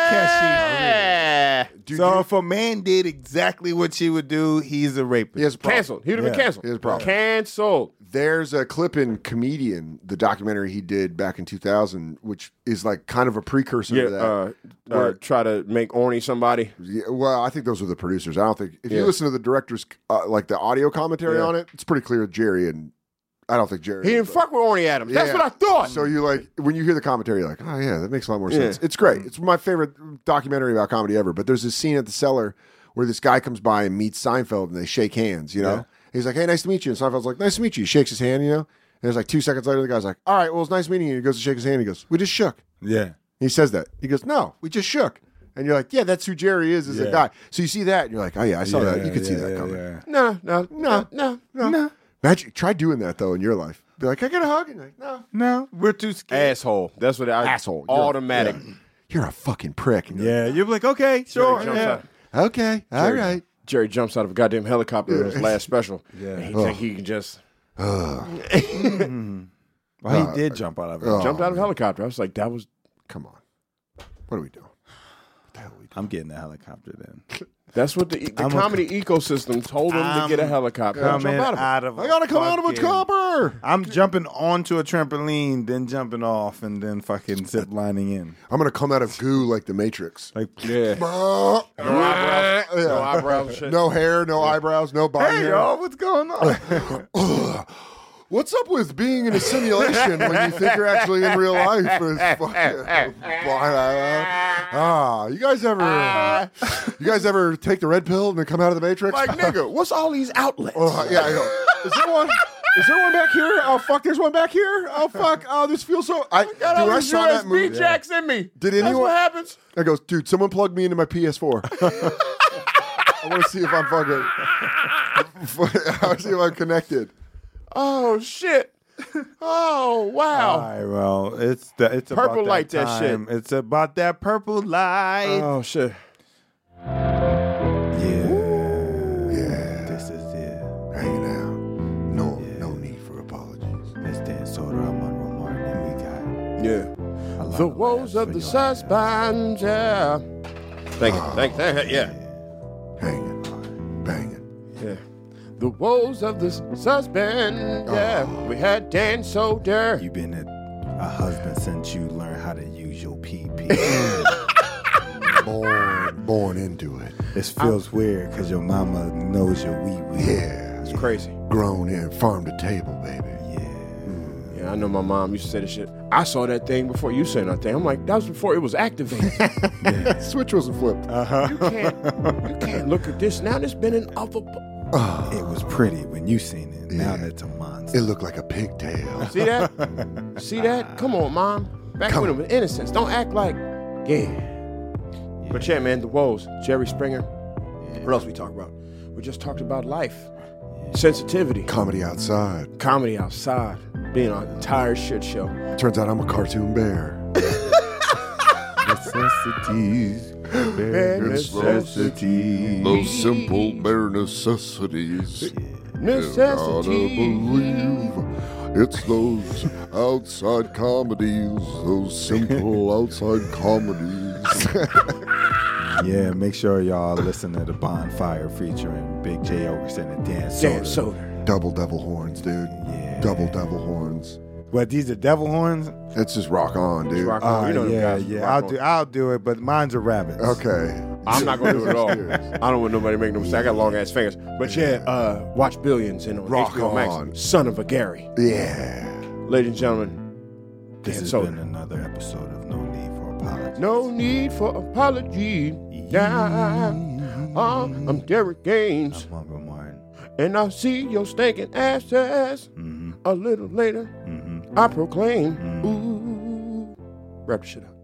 [SPEAKER 4] Yeah.
[SPEAKER 5] Dude,
[SPEAKER 2] So if a man did exactly what she would do, he's a rapist.
[SPEAKER 5] He has a problem.
[SPEAKER 4] Canceled. He would have been
[SPEAKER 2] Yeah.
[SPEAKER 4] canceled.
[SPEAKER 5] He has a problem.
[SPEAKER 4] Canceled.
[SPEAKER 5] There's a clip in Comedian, the documentary he did back in 2000, which is like kind of a precursor to that.
[SPEAKER 4] Yeah. Try to make orny somebody.
[SPEAKER 5] Yeah, well, I think those were the producers. I don't think if you
[SPEAKER 4] Yeah.
[SPEAKER 5] listen to the director's like the audio commentary
[SPEAKER 4] Yeah.
[SPEAKER 5] on it, it's pretty clear Jerry and I don't think Jerry.
[SPEAKER 4] He didn't fuck with Orny Adams. That's
[SPEAKER 5] Yeah.
[SPEAKER 4] what I thought.
[SPEAKER 5] So you like when you hear the commentary, you're like, oh yeah, that makes a lot more
[SPEAKER 4] Yeah.
[SPEAKER 5] sense. It's great. It's my favorite documentary about comedy ever. But there's this scene at the Cellar where this guy comes by and meets Seinfeld and they shake hands. You know,
[SPEAKER 2] Yeah.
[SPEAKER 5] he's like, hey, nice to meet you. And Seinfeld's like, nice to meet you. He shakes his hand. You know, and it's like 2 seconds later, the guy's like, all right, well, it's nice meeting you. He goes to shake his hand. He goes, we just shook.
[SPEAKER 2] Yeah.
[SPEAKER 5] He says that. He goes, no, we just shook. And you're like, yeah, that's who Jerry is as a
[SPEAKER 2] Yeah.
[SPEAKER 5] guy. So you see that, and you're like, oh yeah, I saw that. You could see
[SPEAKER 2] yeah,
[SPEAKER 5] that
[SPEAKER 2] yeah,
[SPEAKER 5] coming.
[SPEAKER 2] yeah.
[SPEAKER 4] No.
[SPEAKER 5] Imagine, try doing that though in your life. Be like, I get a hug, and you're like, no,
[SPEAKER 2] No, we're too scared.
[SPEAKER 4] Asshole. That's what I.
[SPEAKER 5] asshole, You're-
[SPEAKER 4] Automatic.
[SPEAKER 5] yeah. You're a fucking prick. And you're
[SPEAKER 2] Yeah, you're like, okay, sure.
[SPEAKER 4] jumps
[SPEAKER 2] Yeah.
[SPEAKER 4] out.
[SPEAKER 5] like, okay, all right.
[SPEAKER 4] Jerry jumps out of a goddamn helicopter in his last special.
[SPEAKER 2] Yeah.
[SPEAKER 4] And he think he can just
[SPEAKER 2] Well, he did jump out of it.
[SPEAKER 4] jump out of a helicopter. I was like, that was.
[SPEAKER 5] Come on. What are we doing?
[SPEAKER 2] I'm getting a helicopter then.
[SPEAKER 4] That's what the
[SPEAKER 2] I'm a-
[SPEAKER 4] comedy ecosystem told him to get a helicopter.
[SPEAKER 2] Coming
[SPEAKER 4] Jump out of it.
[SPEAKER 2] out of
[SPEAKER 5] I gotta come out of a
[SPEAKER 2] fucking-
[SPEAKER 5] copper.
[SPEAKER 2] I'm jumping onto a trampoline, then jumping off, and then fucking zip lining in.
[SPEAKER 5] I'm gonna come out of goo like the Matrix.
[SPEAKER 2] Like,
[SPEAKER 4] Yeah.
[SPEAKER 5] No
[SPEAKER 4] eyebrows. No eyebrows. Shit.
[SPEAKER 5] No hair, no eyebrows, no body
[SPEAKER 2] hey,
[SPEAKER 5] hair.
[SPEAKER 2] y'all, what's going on?
[SPEAKER 5] What's up with being in a simulation when you think you're actually in real life? It's fucking- you guys ever take the red pill and then come out of the Matrix?
[SPEAKER 4] Like, nigga, what's all these outlets?
[SPEAKER 5] Yeah, I know. Is there one? Is there one back here? Oh fuck! There's one back here. Oh fuck! Oh, this feels so.
[SPEAKER 4] Got all
[SPEAKER 5] Dude, I
[SPEAKER 4] these
[SPEAKER 5] saw that movie.
[SPEAKER 4] USB jacks in me.
[SPEAKER 5] Did
[SPEAKER 4] That's
[SPEAKER 5] anyone?
[SPEAKER 4] what happens.
[SPEAKER 5] I goes, dude. Someone plugged me into my PS4. I want to see if I'm fucking. I want to see if I'm connected.
[SPEAKER 4] Oh shit. Oh wow.
[SPEAKER 2] All right, well, it's
[SPEAKER 4] Purple
[SPEAKER 2] about that
[SPEAKER 4] light, that
[SPEAKER 2] time.
[SPEAKER 4] shit.
[SPEAKER 2] It's about that purple light.
[SPEAKER 4] Oh shit.
[SPEAKER 5] Yeah,
[SPEAKER 2] This is it.
[SPEAKER 5] hanging out. No need for apologies.
[SPEAKER 2] It's Dan Soder, I'm Monroe Martin, and we got
[SPEAKER 4] Yeah.
[SPEAKER 2] a lot
[SPEAKER 4] The
[SPEAKER 2] of
[SPEAKER 4] woes
[SPEAKER 2] laughs
[SPEAKER 4] of the
[SPEAKER 2] for y'all.
[SPEAKER 4] suspense. Yeah. Thank you. Thank you. Yeah.
[SPEAKER 5] Hanging, banging.
[SPEAKER 4] Yeah. The woes of the suspense. Yeah. We had Dan Soder.
[SPEAKER 2] You've been a husband since you learned how to use your PP.
[SPEAKER 5] Born into it.
[SPEAKER 2] This feels weird because your mama knows your wee-wee.
[SPEAKER 5] Yeah,
[SPEAKER 4] It's crazy.
[SPEAKER 5] grown in, farm to table, baby.
[SPEAKER 4] Yeah, I know my mom used to say this shit. I saw that thing before you said that thing. I'm like, that was before it was activated.
[SPEAKER 5] Switch wasn't flipped.
[SPEAKER 4] You can't look at this now. It's been in other.
[SPEAKER 2] It was pretty when you seen it. Now that's a monster.
[SPEAKER 5] It looked like a pigtail.
[SPEAKER 4] See that? See that? Come on, mom. Back when it was innocence. Don't act like, yeah. But yeah, man, the woes. Jerry Springer. What else we talk about? We just talked about life. Sensitivity.
[SPEAKER 5] Comedy outside.
[SPEAKER 4] Comedy outside. Being an entire shit show.
[SPEAKER 5] Turns out I'm a cartoon bear.
[SPEAKER 2] Necessities. Bare necessities.
[SPEAKER 5] Those simple bare necessities.
[SPEAKER 4] Necessities.
[SPEAKER 5] You gotta believe it's those outside comedies. Those simple outside comedies.
[SPEAKER 2] Yeah, make sure y'all listen to the Bonfire featuring Big J. Ogerson and Dan Soder.
[SPEAKER 5] Double devil horns, dude. Yeah. Double devil horns.
[SPEAKER 2] What, these are devil horns?
[SPEAKER 5] It's just rock on, dude.
[SPEAKER 4] Rock on. You know them guys.
[SPEAKER 2] I'll do it, but mine's are rabbits.
[SPEAKER 5] Okay.
[SPEAKER 4] I'm not gonna do it at all. I don't want nobody to make no mistake. I got long ass fingers. But watch Billions and on
[SPEAKER 5] Rock
[SPEAKER 4] HBO
[SPEAKER 5] on.
[SPEAKER 4] Max. Son of a Gary.
[SPEAKER 5] Yeah.
[SPEAKER 4] Ladies and gentlemen,
[SPEAKER 2] This has been another episode of No Need for Apology.
[SPEAKER 4] No need for apology. I'm Derek Gaines.
[SPEAKER 2] I'm Uncle Martin.
[SPEAKER 4] And I'll see your stinking asses a little later. I proclaim. Ooh. Wrap the shit up.